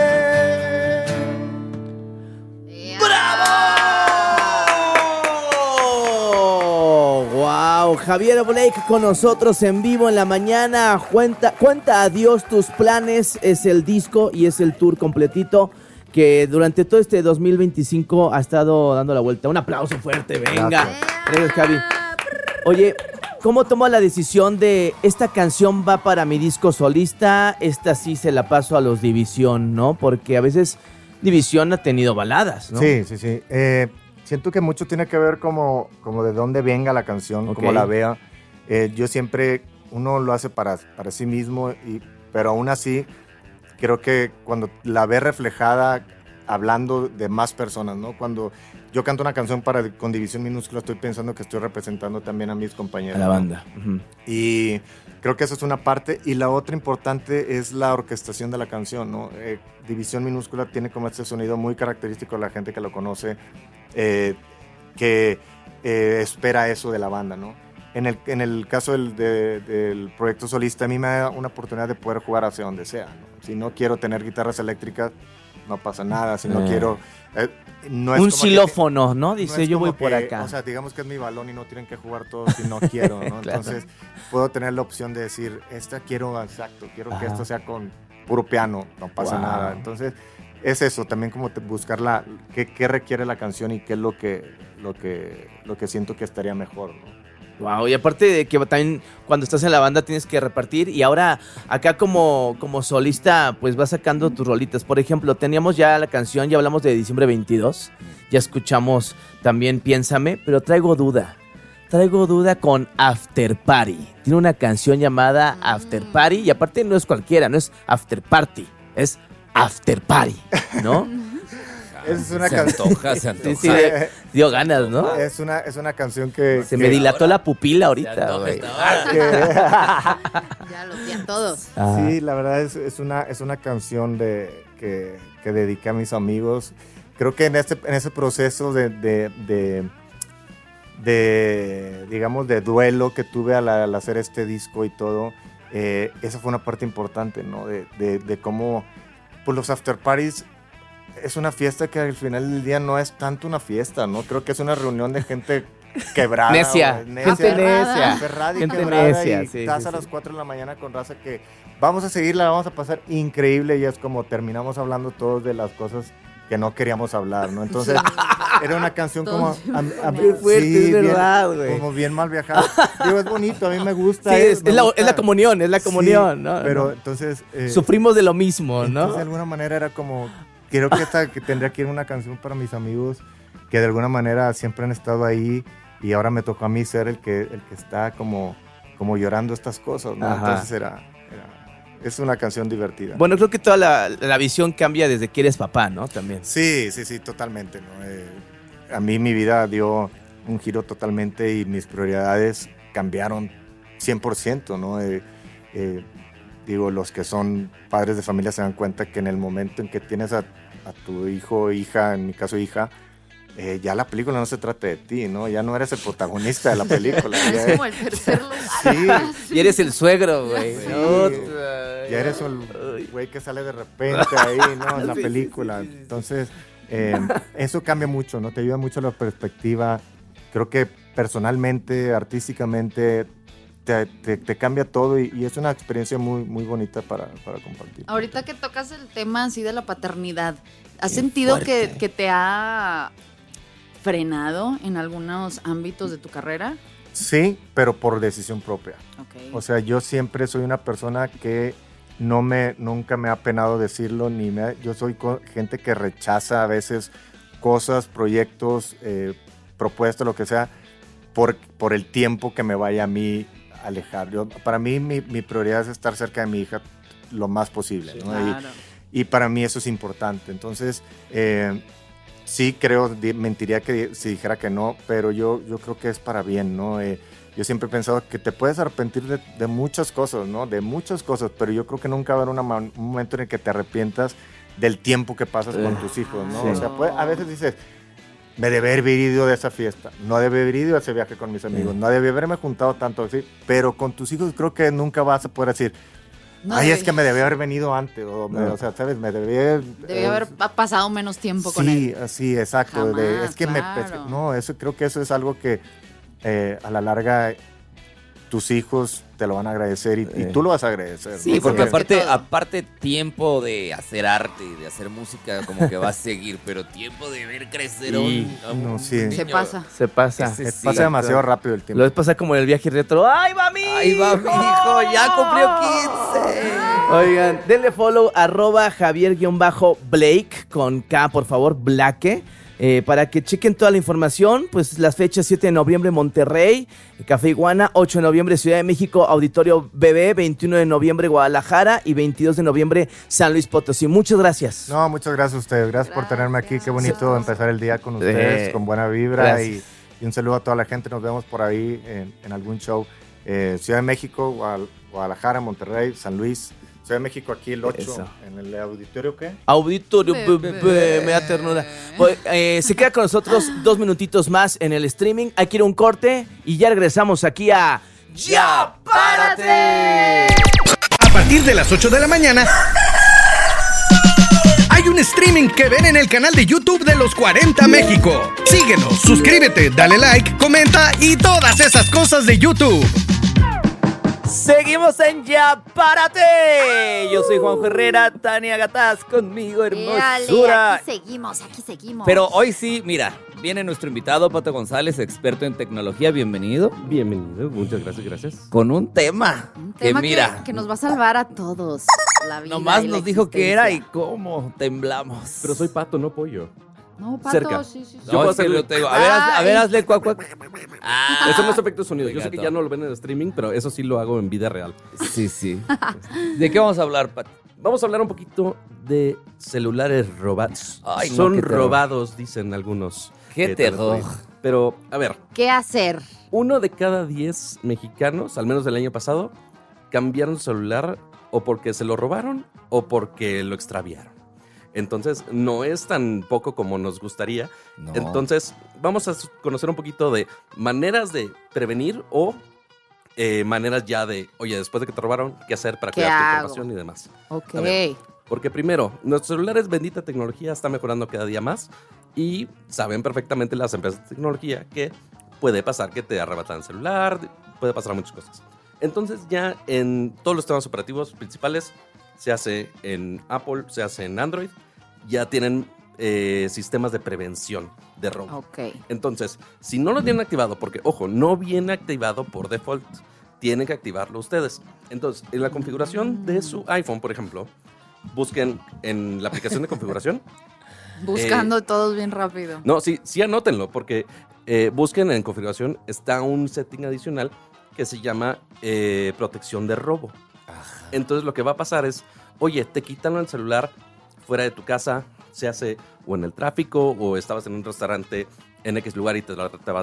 Javier Blake con nosotros en vivo en la mañana. Cuenta adiós tus planes, es el disco y es el tour completito que durante todo este 2025 ha estado dando la vuelta. Un aplauso fuerte, venga. Gracias, Javi. Oye, ¿cómo tomó la decisión de esta canción va para mi disco solista? Esta sí se la paso a los División, ¿no? Porque a veces División ha tenido baladas, ¿no? Sí. Siento que mucho tiene que ver como de dónde venga la canción, cómo la vea. Yo siempre, uno lo hace para sí mismo, pero aún así creo que cuando la ve reflejada hablando de más personas, ¿no? Cuando yo canto una canción con División Minúscula, estoy pensando que estoy representando también a mis compañeros. A la banda. ¿No? Y creo que esa es una parte. Y la otra importante es la orquestación de la canción, ¿no? División Minúscula tiene como este sonido muy característico de la gente que lo conoce, que espera eso de la banda, ¿no? En el caso del proyecto solista, a mí me da una oportunidad de poder jugar hacia donde sea, ¿no? Si no quiero tener guitarras eléctricas, no pasa nada. Si no quiero... no es un como xilófono, que, ¿no? Dice, no yo voy que, por acá. O sea, digamos que es mi balón y no tienen que jugar todos si no quiero, ¿no? Claro. Entonces, puedo tener la opción de decir, quiero que esto sea con puro piano, no pasa nada. Entonces, es eso, también como buscar qué requiere la canción y qué es lo que siento que estaría mejor, ¿no? Wow, y aparte de que también cuando estás en la banda tienes que repartir, y ahora acá como solista pues vas sacando tus rolitas. Por ejemplo, teníamos ya la canción, ya hablamos de Diciembre 22, ya escuchamos también Piénsame, pero traigo duda con After Party. Tiene una canción llamada After Party, y aparte no es cualquiera, no es After Party, es After Party, ¿no? Es una se antoja. Sí, dio ganas, ¿no? Es una canción que... Se me dilató la pupila ahorita, güey. Ya los vi a todos. Sí, la verdad es una canción que dediqué a mis amigos. creo que en ese proceso digamos, de duelo que tuve al hacer este disco y todo, esa fue una parte importante, ¿no? De cómo, pues los after parties es una fiesta que al final del día no es tanto una fiesta, ¿no? Creo que es una reunión de gente quebrada. Necia. Gente necia. Y sí, estás a las 4 de la mañana con raza que vamos a seguirla, vamos a pasar increíble, y es como terminamos hablando todos de las cosas que no queríamos hablar, ¿no? Entonces, era una canción como... Qué fuerte, es verdad, güey. Como bien mal viajada. Digo, es bonito, a mí me gusta. Sí, es la comunión, sí, ¿no? Pero entonces... sufrimos de lo mismo, ¿no? Entonces, de alguna manera era como... Creo que tendría que ir una canción para mis amigos que de alguna manera siempre han estado ahí, y ahora me tocó a mí ser el que está como llorando estas cosas, ¿no? Ajá. Entonces es una canción divertida. Bueno, creo que toda la visión cambia desde que eres papá, ¿no? También. Sí, totalmente, ¿no? A mí mi vida dio un giro totalmente y mis prioridades cambiaron 100%, ¿no? Digo, los que son padres de familia se dan cuenta que en el momento en que tienes a tu hijo o hija, en mi caso hija, ya la película no se trata de ti, ¿no? Ya no eres el protagonista de la película. Es como el tercer lugar. Sí. Y eres el suegro, güey. Sí. ¿No? Ya eres el güey que sale de repente ahí, ¿no? En la película. Entonces, eso cambia mucho, ¿no? Te ayuda mucho la perspectiva. Creo que personalmente, artísticamente, te cambia todo, y es una experiencia muy, muy bonita para compartir. Ahorita que tocas el tema así de la paternidad, ¿has sentido que te ha frenado en algunos ámbitos de tu carrera? Sí, pero por decisión propia. Okay. O sea, yo siempre soy una persona que nunca me ha penado decirlo, yo soy gente que rechaza a veces cosas, proyectos, propuestas, lo que sea, por el tiempo que me vaya a mí alejar. Para mí mi prioridad es estar cerca de mi hija lo más posible, ¿no? Claro. Y para mí eso es importante. Entonces, sí mentiría si dijera que no, pero yo creo que es para bien, ¿no? Yo siempre he pensado que te puedes arrepentir de muchas cosas, ¿no? De muchas cosas, pero yo creo que nunca va a haber un momento en el que te arrepientas del tiempo que pasas con tus hijos, ¿no? Sí. O sea, a veces dices, me debe haber ido de esa fiesta, no debe haber ido a ese viaje con mis amigos, no debe haberme juntado tanto así, pero con tus hijos creo que nunca vas a poder decir, es que me debía haber venido antes, o sea, ¿sabes? Debía haber pasado menos tiempo con él. Sí, exacto. Jamás, claro. Creo que eso es algo que a la larga tus hijos te lo van a agradecer y tú lo vas a agradecer. Sí, ¿no? porque aparte tiempo de hacer arte y de hacer música como que va a seguir, pero tiempo de ver crecer sí. Se pasa. Se pasa. Pasa demasiado rápido el tiempo. Lo ves pasar como en el viaje retro. ¡Ay, va mi hijo! ¡Ya cumplió 15! Oigan, denle follow @Javier_Blake con K, por favor, Blake. Para que chequen toda la información, pues las fechas: 7 de noviembre Monterrey, Café Iguana, 8 de noviembre Ciudad de México, Auditorio BB, 21 de noviembre Guadalajara y 22 de noviembre San Luis Potosí. Muchas gracias. No, muchas gracias a ustedes. Gracias por tenerme aquí. Qué bonito empezar el día con ustedes, con buena vibra y un saludo a toda la gente. Nos vemos por ahí en algún show. Ciudad de México, Guadalajara, Monterrey, San Luis. Ciudad de México aquí el 8, eso. En el auditorio, ¿qué? Auditorio, me da ternura. Pues, se queda con nosotros 2 minutitos más en el streaming. Hay que ir a un corte y ya regresamos aquí a ¡Ya Párate! A partir de las 8 de la mañana hay un streaming que ven en el canal de YouTube de Los 40 México. Síguenos, suscríbete, dale like, comenta y todas esas cosas de YouTube. Seguimos en Ya Párate. Yo soy Juanjo Herrera, Tania Gataz conmigo, hermosura. Aquí seguimos. Pero hoy sí, mira, viene nuestro invitado, Pato González, experto en tecnología. Bienvenido. Bienvenido, muchas gracias. Con un tema que mira, que nos va a salvar a todos la vida. Nomás nos dijo qué era y cómo temblamos. Pero soy pato, no pollo. No, Pato, cerca. Sí. No, es que lo tengo. A ver, hazle cuac, cuac. Eso no es efectos sonidos. Yo sé que ya no lo ven en el streaming, pero eso sí lo hago en vida real. Sí. ¿De qué vamos a hablar, Pato? Vamos a hablar un poquito de celulares robados. Ay, no, son robados, dicen algunos. Qué terror. Pero, a ver. ¿Qué hacer? 1 de cada 10 mexicanos, al menos del año pasado, cambiaron su celular o porque se lo robaron o porque lo extraviaron. Entonces, no es tan poco como nos gustaría. No. Entonces, vamos a conocer un poquito de maneras de prevenir o maneras ya de, oye, después de que te robaron, ¿qué hacer para ¿Qué cuidar tu hago? información y demás? Ok. A ver, porque primero, nuestros celulares, bendita tecnología, está mejorando cada día más y saben perfectamente las empresas de tecnología que puede pasar que te arrebatan el celular, puede pasar muchas cosas. Entonces ya en todos los sistemas operativos principales, se hace en Apple, se hace en Android, ya tienen sistemas de prevención de robo. Ok. Entonces, si no lo tienen activado, porque, ojo, no viene activado por default, tienen que activarlo ustedes. Entonces, en la configuración de su iPhone, por ejemplo, busquen en la aplicación de configuración. Buscando todos bien rápido. No, sí anótenlo, porque busquen en configuración, está un setting adicional que se llama protección de robo. Entonces, lo que va a pasar es, oye, te quitan el celular fuera de tu casa, se hace o en el tráfico o estabas en un restaurante en X lugar y te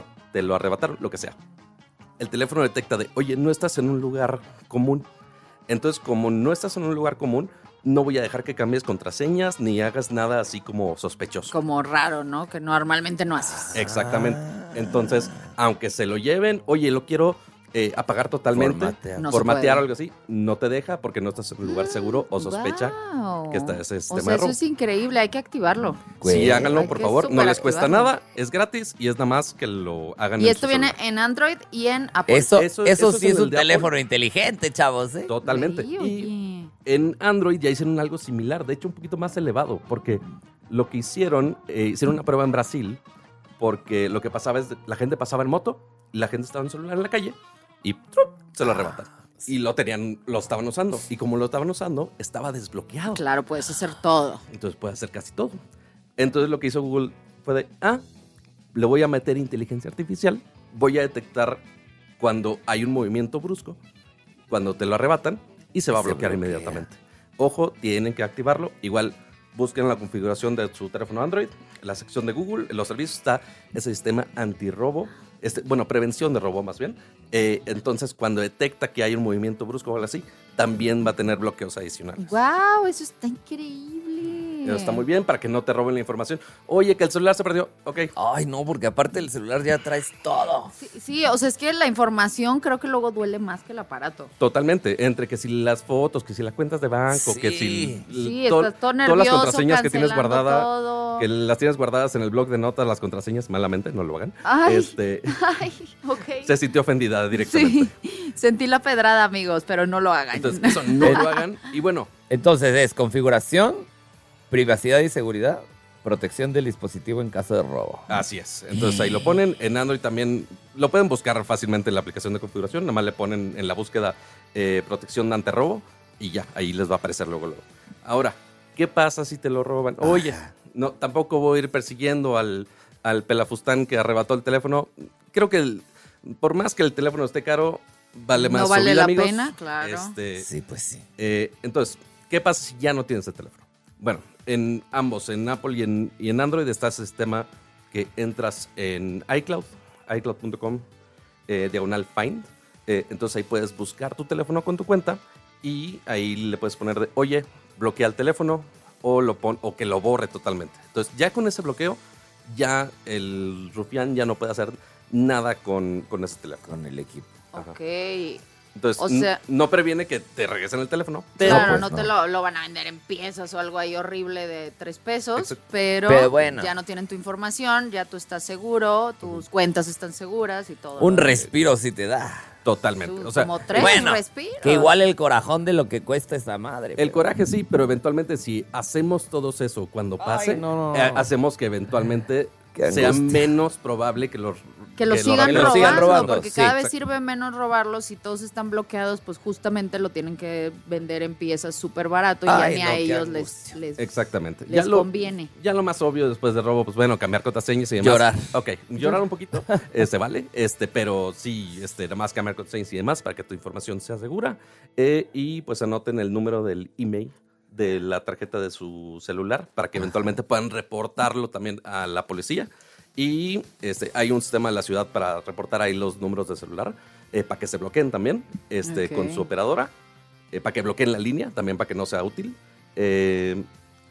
lo arrebataron, lo que sea. El teléfono detecta de, oye, no estás en un lugar común. Entonces, como no estás en un lugar común, no voy a dejar que cambies contraseñas ni hagas nada así como sospechoso. Como raro, ¿no? Que normalmente no haces. Exactamente. Entonces, aunque se lo lleven, oye, lo quiero apagar totalmente, Formatear. No se formatear puede. o algo así, no te deja porque no estás en un lugar seguro o sospecha Wow. que está ese O sistema sea, de eso robo. es increíble, hay que activarlo. Sí, háganlo, Hay por que favor. No les cuesta superactivarlo. nada, es gratis y es nada más que lo hagan Y en esto su viene celular. en Android y en Apple. Eso Eso sí es es en el un de Apple. teléfono inteligente, chavos, ¿eh? Totalmente. Sí, Y oye. en Android ya hicieron algo similar, de hecho un poquito más elevado, porque lo que hicieron una prueba en Brasil, porque lo que pasaba es, la gente pasaba en moto, y la gente estaba en celular en la calle, y ¡trup! Se lo arrebatan. Y lo estaban usando. Y como lo estaban usando, estaba desbloqueado. Claro, puedes hacer todo. Entonces puede hacer casi todo. Entonces lo que hizo Google fue de, le voy a meter inteligencia artificial, voy a detectar cuando hay un movimiento brusco, cuando te lo arrebatan, y se va a bloquear inmediatamente. Ojo, tienen que activarlo. Igual, busquen la configuración de su teléfono Android, en la sección de Google, en los servicios está ese sistema antirrobo, prevención de robo más bien. Entonces, cuando detecta que hay un movimiento brusco o algo así, también va a tener bloqueos adicionales. ¡Wow! Eso está increíble. Eso está muy bien para que no te roben la información. Oye, que el celular se perdió. Ok. Ay, no, porque aparte del celular ya traes todo. Sí, o sea, es que la información creo que luego duele más que el aparato. Totalmente. Entre que si las fotos, que si las cuentas de banco, que si Sí, estás todo nervioso, todas las contraseñas que tienes cancelando guardadas, todo. que las tienes guardadas en el blog de notas, las contraseñas, malamente, no lo hagan. Ay, ay, ok. Se sintió ofendida directamente. Sí, sentí la pedrada, amigos, pero no lo hagan. Entonces, eso no lo hagan. Y bueno, Entonces es configuración, privacidad y seguridad, protección del dispositivo en caso de robo. así es. Entonces ahí lo ponen. En Android también lo pueden buscar fácilmente en la aplicación de configuración. Nada más le ponen en la búsqueda protección ante robo y ya, ahí les va a aparecer luego. Ahora, ¿qué pasa si te lo roban? Oye, no, tampoco voy a ir persiguiendo al pelafustán que arrebató el teléfono. Creo que por más que el teléfono esté caro, vale más No su vale vida, la amigos. pena, claro. Sí, pues sí. Entonces, ¿qué pasa si ya no tienes el teléfono? Bueno, en ambos, en Apple y en Android, está ese sistema que entras en iCloud, iCloud.com, /find. Entonces ahí puedes buscar tu teléfono con tu cuenta y ahí le puedes poner de, oye, bloquea el teléfono o que lo borre totalmente. Entonces, ya con ese bloqueo, ya el rufián ya no puede hacer nada con ese teléfono. Con el equipo. Ajá. Ok. Entonces, O sea- no previene que te regresen el teléfono. Pero, Claro, pues, no te lo van a vender en piezas o algo ahí horrible de 3 pesos, Exacto. pero bueno. ya no tienen tu información, ya tú estás seguro, tus cuentas están seguras y todo. Un respiro si te da. totalmente. O sea, Como 3 bueno, respiros. Que igual el corajón de lo que cuesta esa madre. el pero- coraje sí, pero eventualmente si hacemos todos eso cuando pase, Ay, no. hacemos que eventualmente Qué sea angustia. menos probable que lo sigan lo sigan robando, robando, porque sí, cada vez exacto. sirve menos robarlos. Si todos están bloqueados, pues justamente lo tienen que vender en piezas súper barato y Ay, ya ni no, a qué ellos angustia. les Exactamente. les conviene. Ya lo más obvio después de robo, pues bueno, cambiar contraseñas y demás. Llorar. Ok, llorar un poquito, vale, pero sí, nada más cambiar contraseñas y demás para que tu información sea segura. Y pues anoten el número del email de la tarjeta de su celular para que eventualmente puedan reportarlo también a la policía. Y hay un sistema en la ciudad para reportar ahí los números de celular, para que se bloqueen también con Ok. su operadora, para que bloqueen la línea, también para que no sea útil.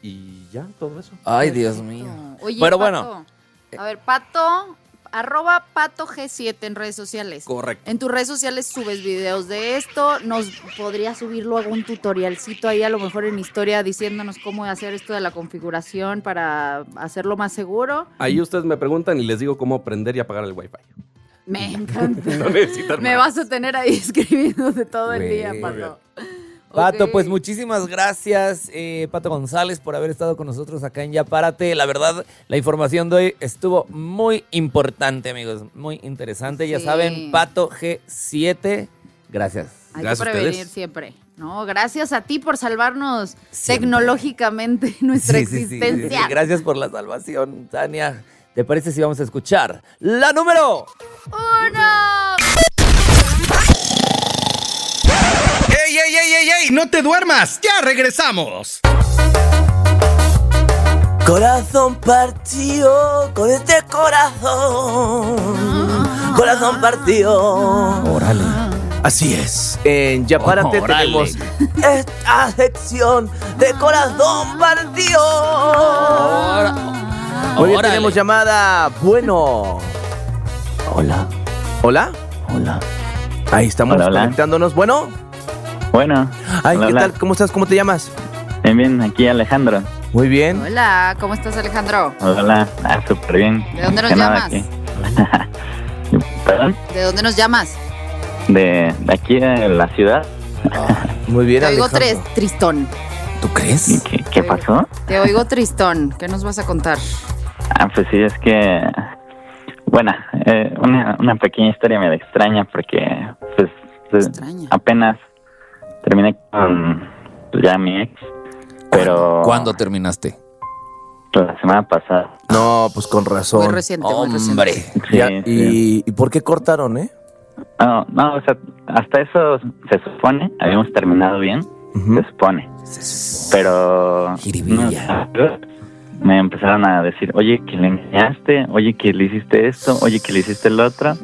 y ya, todo eso. Ay, Dios mío. Oye, Pero Pato, bueno. A ver, Pato, @PatoG7 en redes sociales. Correcto. En tus redes sociales subes videos de esto. Nos podrías subir luego un tutorialcito ahí, a lo mejor en historia, diciéndonos cómo hacer esto de la configuración para hacerlo más seguro. Ahí ustedes me preguntan y les digo cómo prender y apagar el Wi-Fi. Me encanta. No necesitan Me más. vas a tener ahí escribiendo de todo el día, Muy Pato. Pato, Ok. pues muchísimas gracias, Pato González, por haber estado con nosotros acá en Ya Párate. La verdad, la información de hoy estuvo muy importante, amigos. Muy interesante. Ya Sí. saben, Pato G7. Gracias. Hay Gracias que a prevenir ustedes. siempre. No, gracias a ti por salvarnos tecnológicamente nuestra Sí, sí, sí, existencia. sí. Gracias por la salvación, Tania. ¿Te parece si vamos a escuchar la número? ¡Uno! ¡Ey, ey, ey, ey, ey! ¡No te duermas! ¡Ya regresamos! Corazón partido con este corazón. Corazón partido. Órale. Así es. En Ya Párate Órale. tenemos esta sección de corazón partido. Muy bien, Órale. tenemos llamada. Bueno. Hola. ¿Hola? Hola. Ahí estamos Hola, hola. conectándonos. Bueno. Bueno. Ay, hola, ¿qué hola. tal? ¿Cómo estás? ¿Cómo te llamas? Bien, bien, aquí Alejandro. Muy bien. Hola, ¿cómo estás, Alejandro? Hola. Súper bien. ¿De dónde nos Que nada, llamas? aquí. ¿Perdón? ¿De dónde nos llamas? De aquí de la ciudad. Muy bien, Te oigo Alejandro. tristón. ¿Tú crees? ¿Qué pasó? Te oigo tristón. ¿Qué nos vas a contar? Pues sí, es que... Bueno, una pequeña historia me extraña porque pues apenas terminé con ya mi ex, pero... ¿Cuándo terminaste? La semana pasada. No, pues con razón. Muy reciente, muy Hombre. reciente. Ya, Sí, ¿Y por qué cortaron, No, o sea, hasta eso se supone, habíamos terminado bien, se supone. Pero me empezaron a decir, oye, que le engañaste, oye, que le hiciste esto, oye, que le hiciste el otro.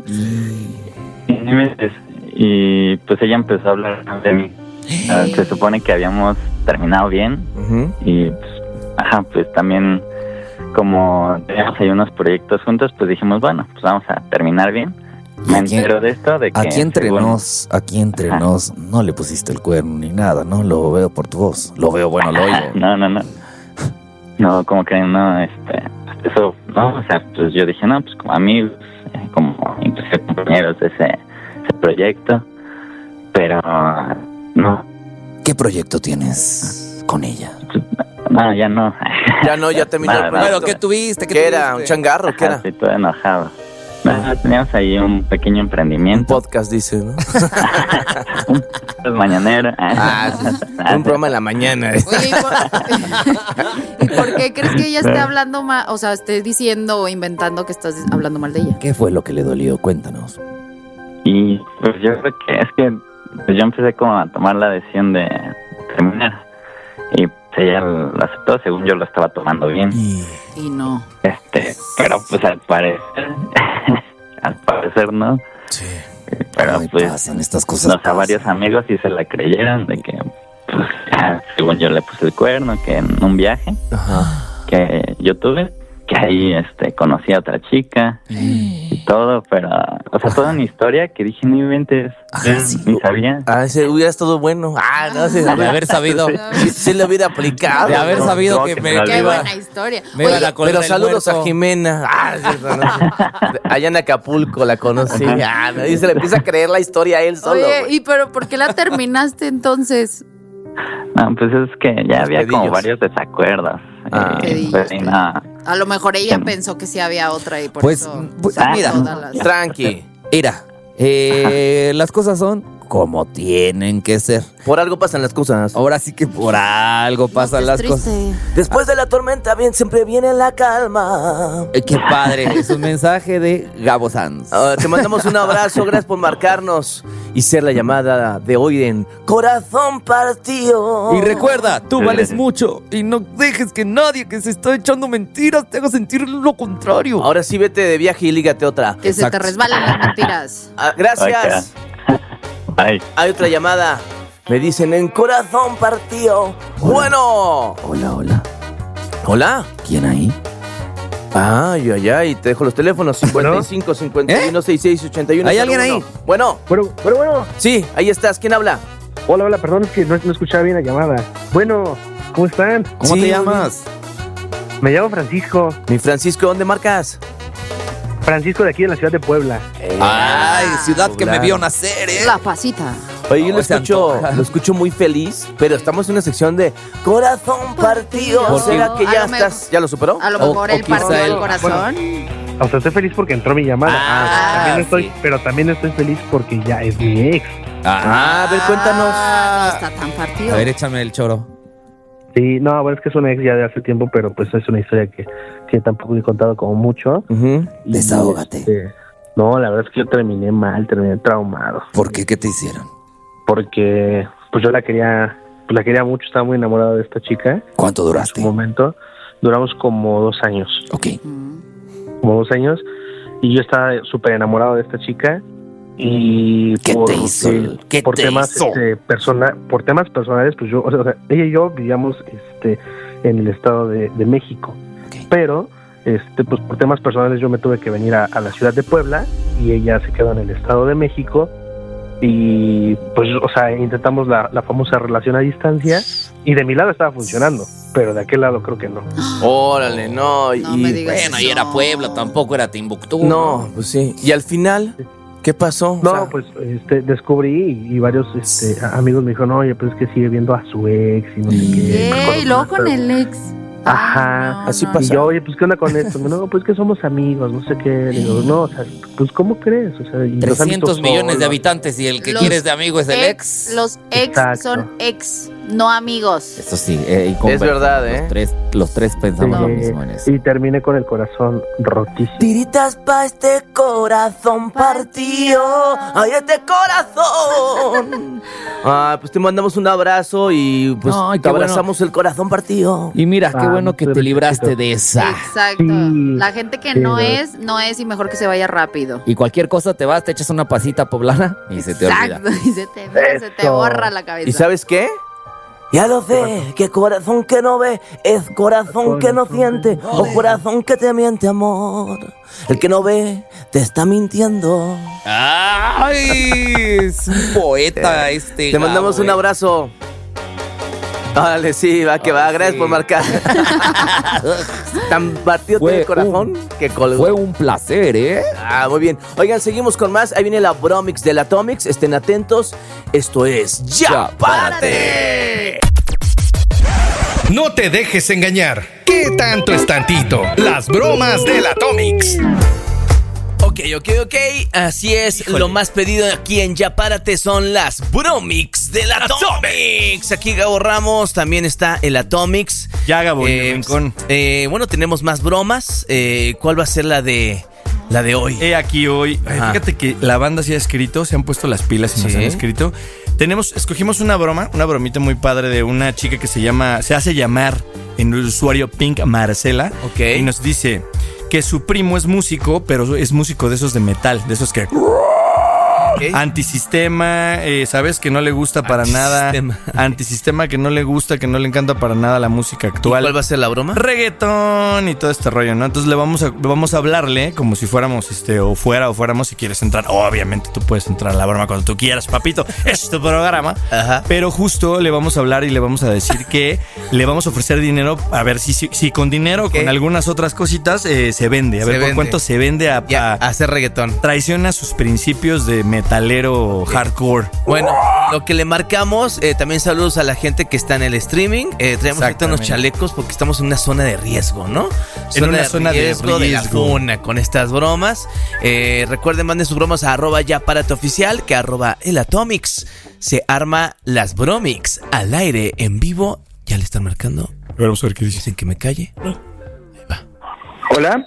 Y pues ella empezó a hablar de mí. Se supone que habíamos terminado bien y pues también como teníamos ahí unos proyectos juntos, pues dijimos, bueno, pues vamos a terminar bien. Me entero de esto, de que... Aquí entre según- nos, no le pusiste el cuerno ni nada, ¿no? Lo veo por tu voz. Lo veo, bueno, lo oigo. No. No, como que no, eso, no, o sea, pues yo dije, no, pues como amigos, como incluso compañeros de ese proyecto, pero no. ¿Qué proyecto tienes con ella? No, ya no. Ya no, ya terminó el Nada, proyecto. Bueno, ¿qué tuviste? ¿Qué era? ¿Un changarro? ¿Qué era? Estoy todo enojado. No, teníamos ahí un pequeño emprendimiento. Un podcast, dice, ¿no? Un mañanero. Un programa en la mañana. Oye, ¿y por qué crees que ella esté hablando mal? O sea, esté diciendo o inventando que estás hablando mal de ella. ¿Qué fue lo que le dolió? Cuéntanos. Y pues yo creo que es que pues yo empecé como a tomar la decisión de terminar. Y pues ella lo aceptó, según yo lo estaba tomando bien. Y no. Pero pues al parecer no. Sí. Pero Ay, pues pasan estas cosas. a varios amigos sí se la creyeron de que pues según yo le puse el cuerno, que en un viaje que yo tuve, que ahí conocí a otra chica y todo, pero o sea, toda una historia que dije, no inventes, ni sabía. Ese hubiera estado bueno. No sé. De haber sabido. Sí le hubiera aplicado. De haber sabido que me Qué iba- buena historia. me iban Oye, a colgar Pero el saludos muerto. a Jimena. Allá en Acapulco la conocí. Y se le empieza a creer la historia a él solo. Oye, güey. ¿y pero por qué la terminaste entonces? No, pues es que ya había como pedillos. varios desacuerdos. Pedillos. Pues, no. A lo mejor ella pensó que sí había otra y por Pues, eso. pues, sacó mira, todas las- Tranqui. Mira, las cosas son como tienen que ser. Por algo pasan las cosas. Ahora sí que por algo pasan las cosas. Después de la tormenta bien siempre viene la calma. Qué padre, es un mensaje de Gabo Sanz. Te mandamos un abrazo, gracias por marcarnos y ser la llamada de hoy en Corazón Partido. Y recuerda, tú vales mucho y no dejes que nadie que se está echando mentiras te haga sentir lo contrario. Ahora sí vete de viaje y lígate otra. Que se te resbalen las mentiras. Gracias. Bye. Hay otra llamada. Me dicen en Corazón Partido. Bueno. Hola. Hola. ¿Quién ahí? Ay, te dejo los teléfonos 55 51 66 81. ¿Hay alguien ahí? Bueno. Sí, ahí estás. ¿Quién habla? Hola, perdón, es que no escuchaba bien la llamada. Bueno, ¿cómo están? ¿Cómo te llamas? Me llamo Francisco. Mi Francisco, ¿dónde marcas? Francisco, de aquí, de la ciudad de Puebla. Ay, ciudad que me vio nacer, La Pasita. Oye, yo lo escucho muy feliz, pero estamos en una sección de corazón partido. ¿Será que ya lo superó? A lo mejor él partió el corazón. O sea, estoy feliz porque entró mi llamada. Pero también estoy feliz porque ya es mi ex. A ver, cuéntanos. No está tan partido. A ver, échame el choro. Sí, no, bueno, es que es una ex ya de hace tiempo, pero pues es una historia que tampoco he contado como mucho. Desahógate. No, la verdad es que yo terminé traumado. ¿Por qué? ¿Qué te hicieron? Porque pues yo la quería mucho, estaba muy enamorado de esta chica. ¿Cuánto duraste? En su momento duramos como 2 años. Ok. Como 2 años, y yo estaba súper enamorado de esta chica. Y ¿Qué te hizo? Por temas personales, pues yo, o sea, ella y yo vivíamos en el estado de México. Okay. Pero pues por temas personales yo me tuve que venir a la ciudad de Puebla y ella se quedó en el estado de México. Y pues, o sea, intentamos la famosa relación a distancia, y de mi lado estaba funcionando, pero de aquel lado creo que no. Órale, no. No me digas bueno, eso. y era Puebla, tampoco era Timbuktu. No, pues sí. ¿Y al final qué pasó? No, O sea, pues descubrí y varios amigos me dijeron, oye, pues es que sigue viendo a su ex y no sé qué. Y luego con el ex. Ajá, así Y pasa. yo, oye, pues ¿qué onda con esto? No, pues que somos amigos, no sé qué. Digo, no, o sea, pues ¿cómo crees? O sea, y nos han visto 300 millones de solos. habitantes y el que Los quieres de amigo es el ex. Los ex Exacto. son ex, no amigos. Eso sí, Es verdad, Los tres pensamos lo mismo en eso. Y terminé con el corazón rotísimo. Tiritas pa' este corazón partido. ¡Ay, este corazón! Pues te mandamos un abrazo y pues Ay, te qué bueno. abrazamos el corazón partido. Y mira, qué bueno que pero te libraste de esa. Exacto. Sí. La gente que Sí, no ¿verdad? es y mejor que se vaya rápido. Y cualquier cosa te vas, te echas una pasita poblana y se te olvida. Exacto. Y se te borra la cabeza. ¿Y sabes qué? Ya lo sé, que corazón que no ve es corazón que no siente, o corazón que te miente, amor. El que no ve te está mintiendo. ¡Ay! Es un poeta Te mandamos un abrazo. Órale, sí, va que va. Gracias por marcar. Tan partido tiene el corazón que colgó. Fue un placer, ¿eh? Muy bien. Oigan, seguimos con más. Ahí viene la Bromix de la Atomix. Estén atentos. Esto es Ya Párate. No te dejes engañar. ¿Qué tanto es tantito? Las bromas del Atomix. Ok. Así es. Lo más pedido aquí en Ya Párate son las Bromix de la Atomix. Aquí Gabo Ramos, también está el Atomix. Ya, Gabo, en el rincón. Bueno, tenemos más bromas. ¿Cuál va a ser la de hoy? Aquí hoy. Fíjate que la banda se ha escrito, se han puesto las pilas y nos han escrito. Escogimos una bromita muy padre de una chica que se hace llamar en el usuario Pink Marcela. Ok. Y nos dice que su primo es músico, pero es músico de esos de metal, de esos que... Antisistema, ¿sabes? Que no le gusta para nada. Antisistema, que no le gusta, que no le encanta para nada la música actual. ¿Y cuál va a ser la broma? Reggaetón y todo este rollo, ¿no? Entonces le vamos a hablarle como si fuéramos, fuéramos, si quieres entrar. Obviamente tú puedes entrar a la broma cuando tú quieras, papito. Es tu programa. Ajá. Pero justo le vamos a hablar y le vamos a decir que le vamos a ofrecer dinero. A ver si con dinero o con algunas otras cositas se vende. A ver por cuánto se vende a hacer reggaetón. Traiciona sus principios de metalero hardcore. Bueno, lo que le marcamos, también saludos a la gente que está en el streaming. Traemos ahorita unos chalecos porque estamos en una zona de riesgo, ¿no? En una zona de riesgo. De la funa con estas bromas. Recuerden, manden sus bromas a @yaparateoficial, que @elatomix. Se arma las Bromix al aire, en vivo. Ya le están marcando. Vamos a ver qué dice. Dicen que me calle. Ahí va. Hola.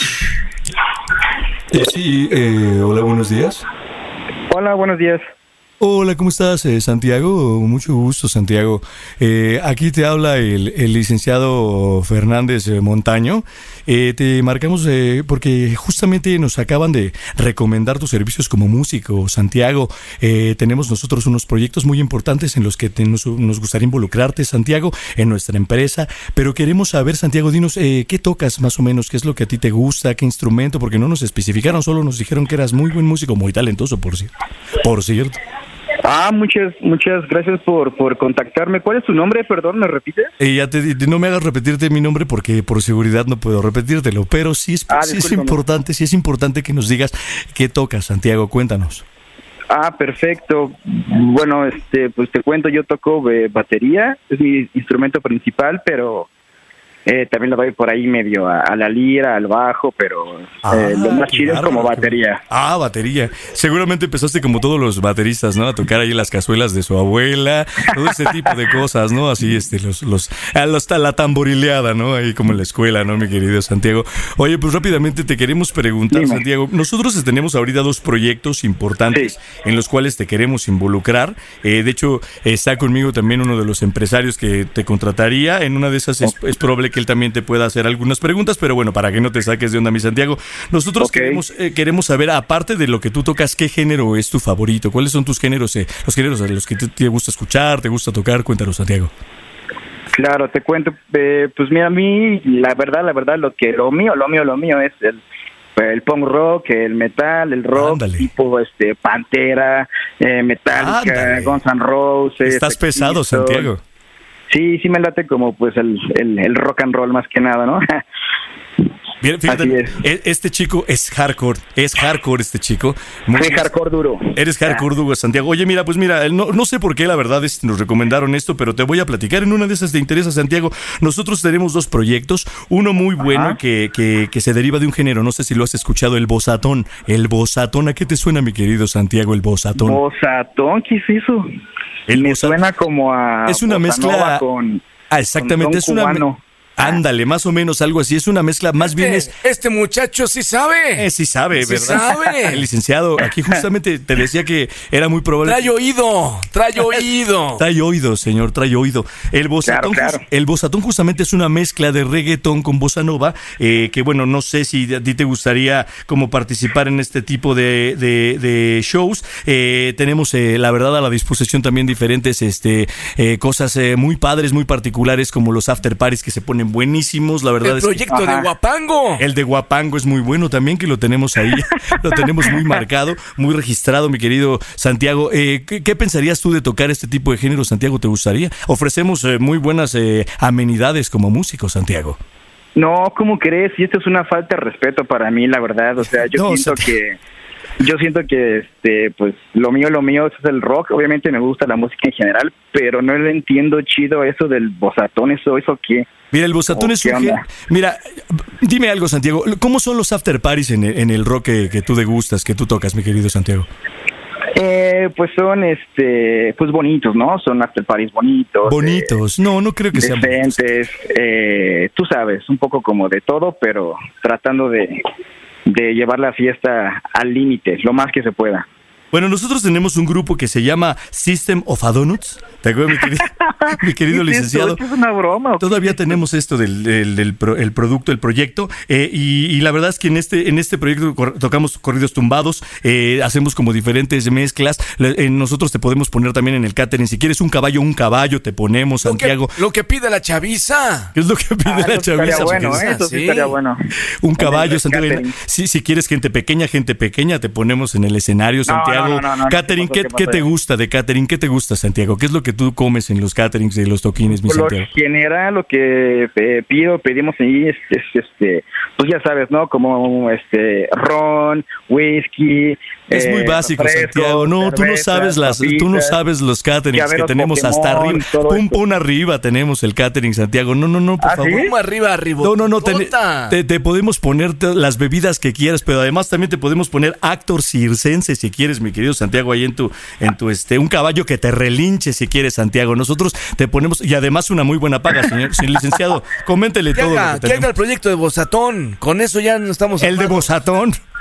Sí, hola, buenos días. Hola, buenos días. Hola, ¿cómo estás, Santiago? Mucho gusto, Santiago. Aquí te habla el licenciado Fernández Montaño. Te marcamos porque justamente nos acaban de recomendar tus servicios como músico, Santiago. Tenemos nosotros unos proyectos muy importantes en los que nos gustaría involucrarte, Santiago, en nuestra empresa. Pero queremos saber, Santiago, dinos, ¿qué tocas más o menos? ¿Qué es lo que a ti te gusta? ¿Qué instrumento? Porque no nos especificaron, solo nos dijeron que eras muy buen músico, muy talentoso, por cierto. Muchas gracias por contactarme. ¿Cuál es tu nombre? Perdón, ¿me repites? No me hagas repetirte mi nombre porque por seguridad no puedo repetírtelo, pero sí es importante que nos digas qué tocas, Santiago, cuéntanos. Perfecto. Bueno, pues te cuento, yo toco batería, es mi instrumento principal, pero también le doy por ahí medio a la lira, al bajo, pero lo más chido es como batería. Batería. Seguramente empezaste como todos los bateristas, ¿no? A tocar ahí las cazuelas de su abuela, todo ese tipo de cosas, ¿no? Así, la tamborileada, ¿no? Ahí como en la escuela, ¿no, mi querido Santiago? Oye, pues rápidamente te queremos preguntar, dime. Santiago, nosotros tenemos ahorita 2 proyectos importantes en los cuales te queremos involucrar. De hecho, está conmigo también uno de los empresarios que te contrataría. En una de esas es probable que él también te pueda hacer algunas preguntas, pero bueno, para que no te saques de onda, mi Santiago, nosotros queremos saber, aparte de lo que tú tocas, ¿qué género es tu favorito? ¿Cuáles son tus géneros, los géneros a los que te gusta escuchar, te gusta tocar? Cuéntanos, Santiago. Claro, te cuento, pues mira, a mí, la verdad, lo mío es el punk rock, el metal, el rock, tipo Pantera, Metallica, Guns N' Roses. Estás pesado, Santiago. Sí, me late como pues el rock and roll más que nada, ¿no? Bien, fíjate, este chico es hardcore este chico. Sí, hardcore duro. Eres hardcore duro, Santiago. Oye, mira, no sé por qué, la verdad, nos recomendaron esto, pero te voy a platicar. En una de esas te interesa, Santiago. Nosotros tenemos 2 proyectos, uno muy bueno que se deriva de un género, no sé si lo has escuchado, el bozatón. El bozatón, ¿a qué te suena, mi querido Santiago, el bozatón? ¿Bozatón? ¿Qué es eso? Me suena como a... Es una mezcla... exactamente, es una... cubano. Ándale, más o menos algo así. Es una mezcla, más bien es... Este muchacho sí sabe. Sí sabe, sí ¿verdad? Sabe. El licenciado, aquí justamente te decía que era muy probable... Trae oído. Trae oído, señor, trae oído. El bozatón, claro. El bozatón justamente es una mezcla de reggaetón con bossa nova, que bueno, no sé si a ti te gustaría como participar en este tipo de shows. Tenemos, la verdad, a la disposición también diferentes cosas muy padres, muy particulares, como los after parties que se ponen buenísimos, la verdad. El proyecto de Guapango. El de Guapango es muy bueno también, que lo tenemos ahí, lo tenemos muy marcado, muy registrado, mi querido Santiago. ¿Qué pensarías tú de tocar este tipo de género, Santiago? ¿Te gustaría? Ofrecemos muy buenas amenidades como músicos, Santiago. No, ¿cómo crees? Y esto es una falta de respeto para mí, la verdad. O sea, yo siento que pues lo mío es el rock. Obviamente me gusta la música en general, pero no le entiendo chido eso del bozatón, eso qué. Mira, el bozatón es un... Mira, dime algo, Santiago. ¿Cómo son los after parties en el rock que tú degustas, que tú tocas, mi querido Santiago? Pues son pues bonitos, ¿no? Son after parties bonitos. Bonitos. No creo que sean decentes. Tú sabes, un poco como de todo, pero tratando de llevar la fiesta al límite, lo más que se pueda. Bueno, nosotros tenemos un grupo que se llama System of a Donuts. ¿Te acuerdas, mi querido licenciado? ¿Es una broma? Todavía tenemos esto del producto, el proyecto, y la verdad es que en este proyecto tocamos corridos tumbados, hacemos como diferentes mezclas. Nosotros te podemos poner también en el catering. Si quieres un caballo te ponemos, Santiago. Lo que pide la chaviza. ¿Qué es lo que pide la chaviza? Estaría bueno, eso sí estaría bueno. Un caballo, Santiago. Si quieres gente pequeña, te ponemos en el escenario, Santiago. No, catering, ¿qué te gusta de catering? ¿Qué te gusta, Santiago? ¿Qué es lo que tú comes en los caterings de los toquines, mi Santiago? Por lo general, lo que pedimos ahí es pues ya sabes, ¿no? Como ron, whisky. Es muy básico, refresco, Santiago. No, cerveza, tú no sabes los caterings que tenemos Pokémon, hasta arriba. Pum arriba tenemos el catering, Santiago. No, por favor. ¿Sí? Arriba. No, te podemos poner las bebidas que quieras, pero además también te podemos poner actor circense si quieres, mi querido Santiago, ahí en tu un caballo que te relinche si quieres, Santiago. Nosotros te ponemos, y además una muy buena paga, señor licenciado. Coméntele todo lo que tenemos. ¿Qué haga el proyecto de bozatón? Con eso ya no estamos... ¿El de bozatón?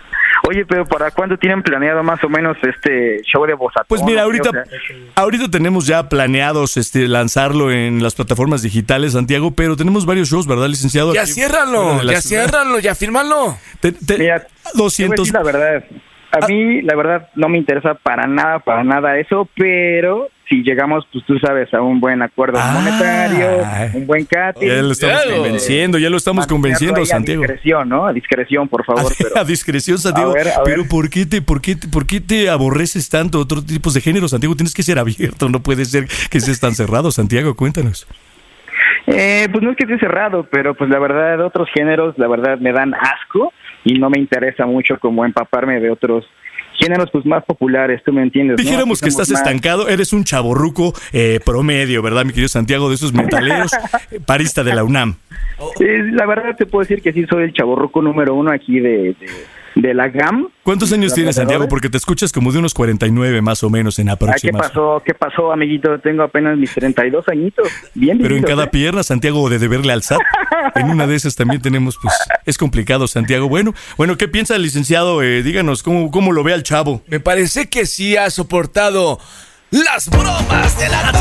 Oye, pero ¿para cuándo tienen planeado más o menos este show de Bozatón? Pues mira, O sea, ahorita tenemos ya planeados lanzarlo en las plataformas digitales, Santiago, pero tenemos varios shows, ¿verdad, licenciado? Ya Aquí ciérralo, fuera de la ya ciudad. ciérralo, ya fírmalo. Mira, te voy a 200. decir la verdad. A mí, la verdad, no me interesa para nada eso, pero si llegamos, pues tú sabes, a un buen acuerdo monetario, un buen catering. Ya lo estamos convenciendo, mantenerlo ahí Santiago. A discreción, ¿no? A discreción, por favor. Pero... A discreción, Santiago. A ver. Pero ¿por qué te aborreces tanto otros tipos de género, Santiago? Tienes que ser abierto, no puede ser que seas tan cerrado, Santiago, cuéntanos. Pues no es que esté cerrado, pero pues la verdad, otros géneros, la verdad, me dan asco y no me interesa mucho como empaparme de otros géneros pues más populares, tú me entiendes, ¿no? Dijéramos que estás estancado, eres un chavorruco promedio, ¿verdad, mi querido Santiago? De esos metaleros, parista de la UNAM. La verdad te puedo decir que sí soy el chavorruco número 1 aquí de la GAM. ¿Cuántos años tienes, Santiago? Porque te escuchas como de unos 49 más o menos en aproximación. ¿Qué pasó, amiguito? Tengo apenas mis 32 añitos. Bien, pero en vivitos, cada pierna, Santiago, de deberle al SAT. En una de esas también tenemos, pues, es complicado, Santiago. Bueno, ¿qué piensa el licenciado? Díganos, ¿cómo lo ve al chavo? Me parece que sí ha soportado las bromas de la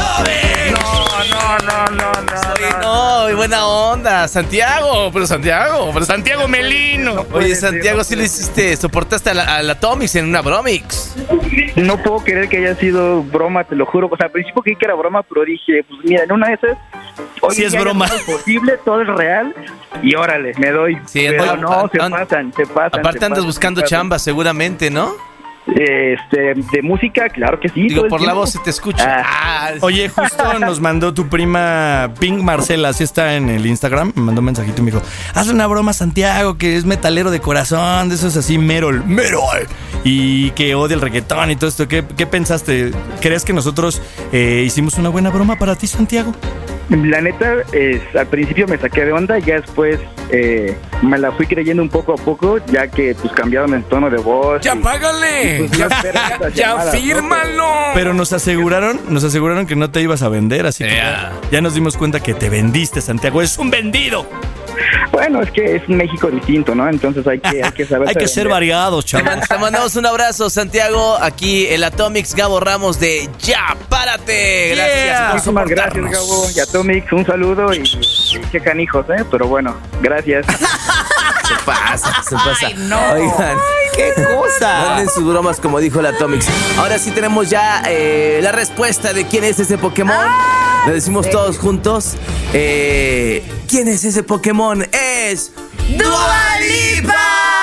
No, buena onda, Santiago, pero Santiago Melino. Oye, Santiago, sí le hiciste, soportaste a la Atomics en una Bromix. No puedo creer que haya sido broma, te lo juro. O sea, al principio creí que era broma, pero dije, pues mira, en una de esas... Sí es broma. Todo es posible, todo es real. Y órale, me doy. Sí, pero no, se pasan. Aparte andas buscando chamba seguramente, ¿no? De música, claro que sí. Digo, por la voz se te escucha. Oye, justo nos mandó tu prima Pink Marcela, así está en el Instagram, me mandó un mensajito y me dijo, haz una broma, Santiago, que es metalero de corazón, de esos así, merol, y que odia el reggaetón y todo esto. ¿Qué pensaste? ¿Crees que nosotros hicimos una buena broma para ti, Santiago? La neta, al principio me saqué de onda, ya después me la fui creyendo un poco a poco, ya que pues cambiaron el tono de voz. ¡Ya págale! Pues, ¡Ya fírmalo! ¿no? Pero nos aseguraron que no te ibas a vender, así que ya nos dimos cuenta que te vendiste, Santiago. ¡Es un vendido! Bueno, es que es un México distinto, ¿no? Entonces hay que saber. Hay que ser variados, chavos. Te mandamos un abrazo, Santiago. Aquí el Atomics, Gabo Ramos de Ya Párate. Gracias por Muchísimas gracias, Gabo y Atomics. Un saludo y qué canijos, pero bueno, gracias. Se pasa. Ay, no. Oigan, qué cosa. Manden sus bromas, como dijo el Atomics. Ahora sí tenemos ya la respuesta de quién es ese Pokémon. Lo decimos todos juntos. ¿Quién es ese Pokémon? Es Dua Lipa.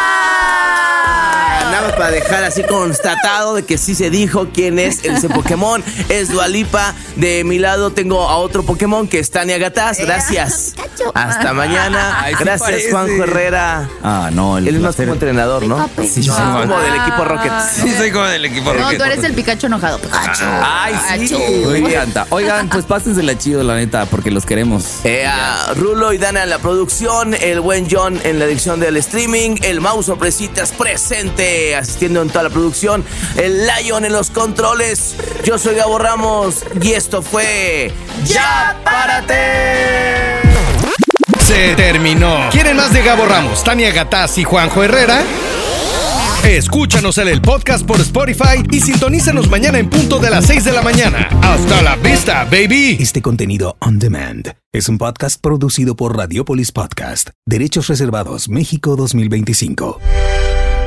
Nada más para dejar así constatado de que sí se dijo quién es ese Pokémon. Es Dua Lipa. De mi lado tengo a otro Pokémon que es Tania Gataz. Gracias. Hasta mañana. Ay, sí Gracias, parece. Juanjo Herrera. No, Él es más como entrenador, ¿no? Sí, No, soy como del equipo Rocket. Sí, soy como del equipo No, Rocket. tú eres el Pikachu enojado. Pikachu. Ay, sí. Pikachu. Me encanta. Oigan, pues pásensela chido, la neta, porque los queremos. A Rulo y Dana en la producción, el buen John en la edición del streaming, el Mau Sorpresitas presente, asistiendo en toda la producción, el Lion en los controles. Yo soy Gabo Ramos y esto fue Ya Párate. Se terminó. ¿Quieren más de Gabo Ramos, Tania Gataz y Juanjo Herrera? Escúchanos en el podcast por Spotify y sintonízanos mañana en punto de las 6 de la mañana. Hasta la vista, baby. Este contenido on demand es un podcast producido por Radiopolis Podcast. Derechos reservados México 2025.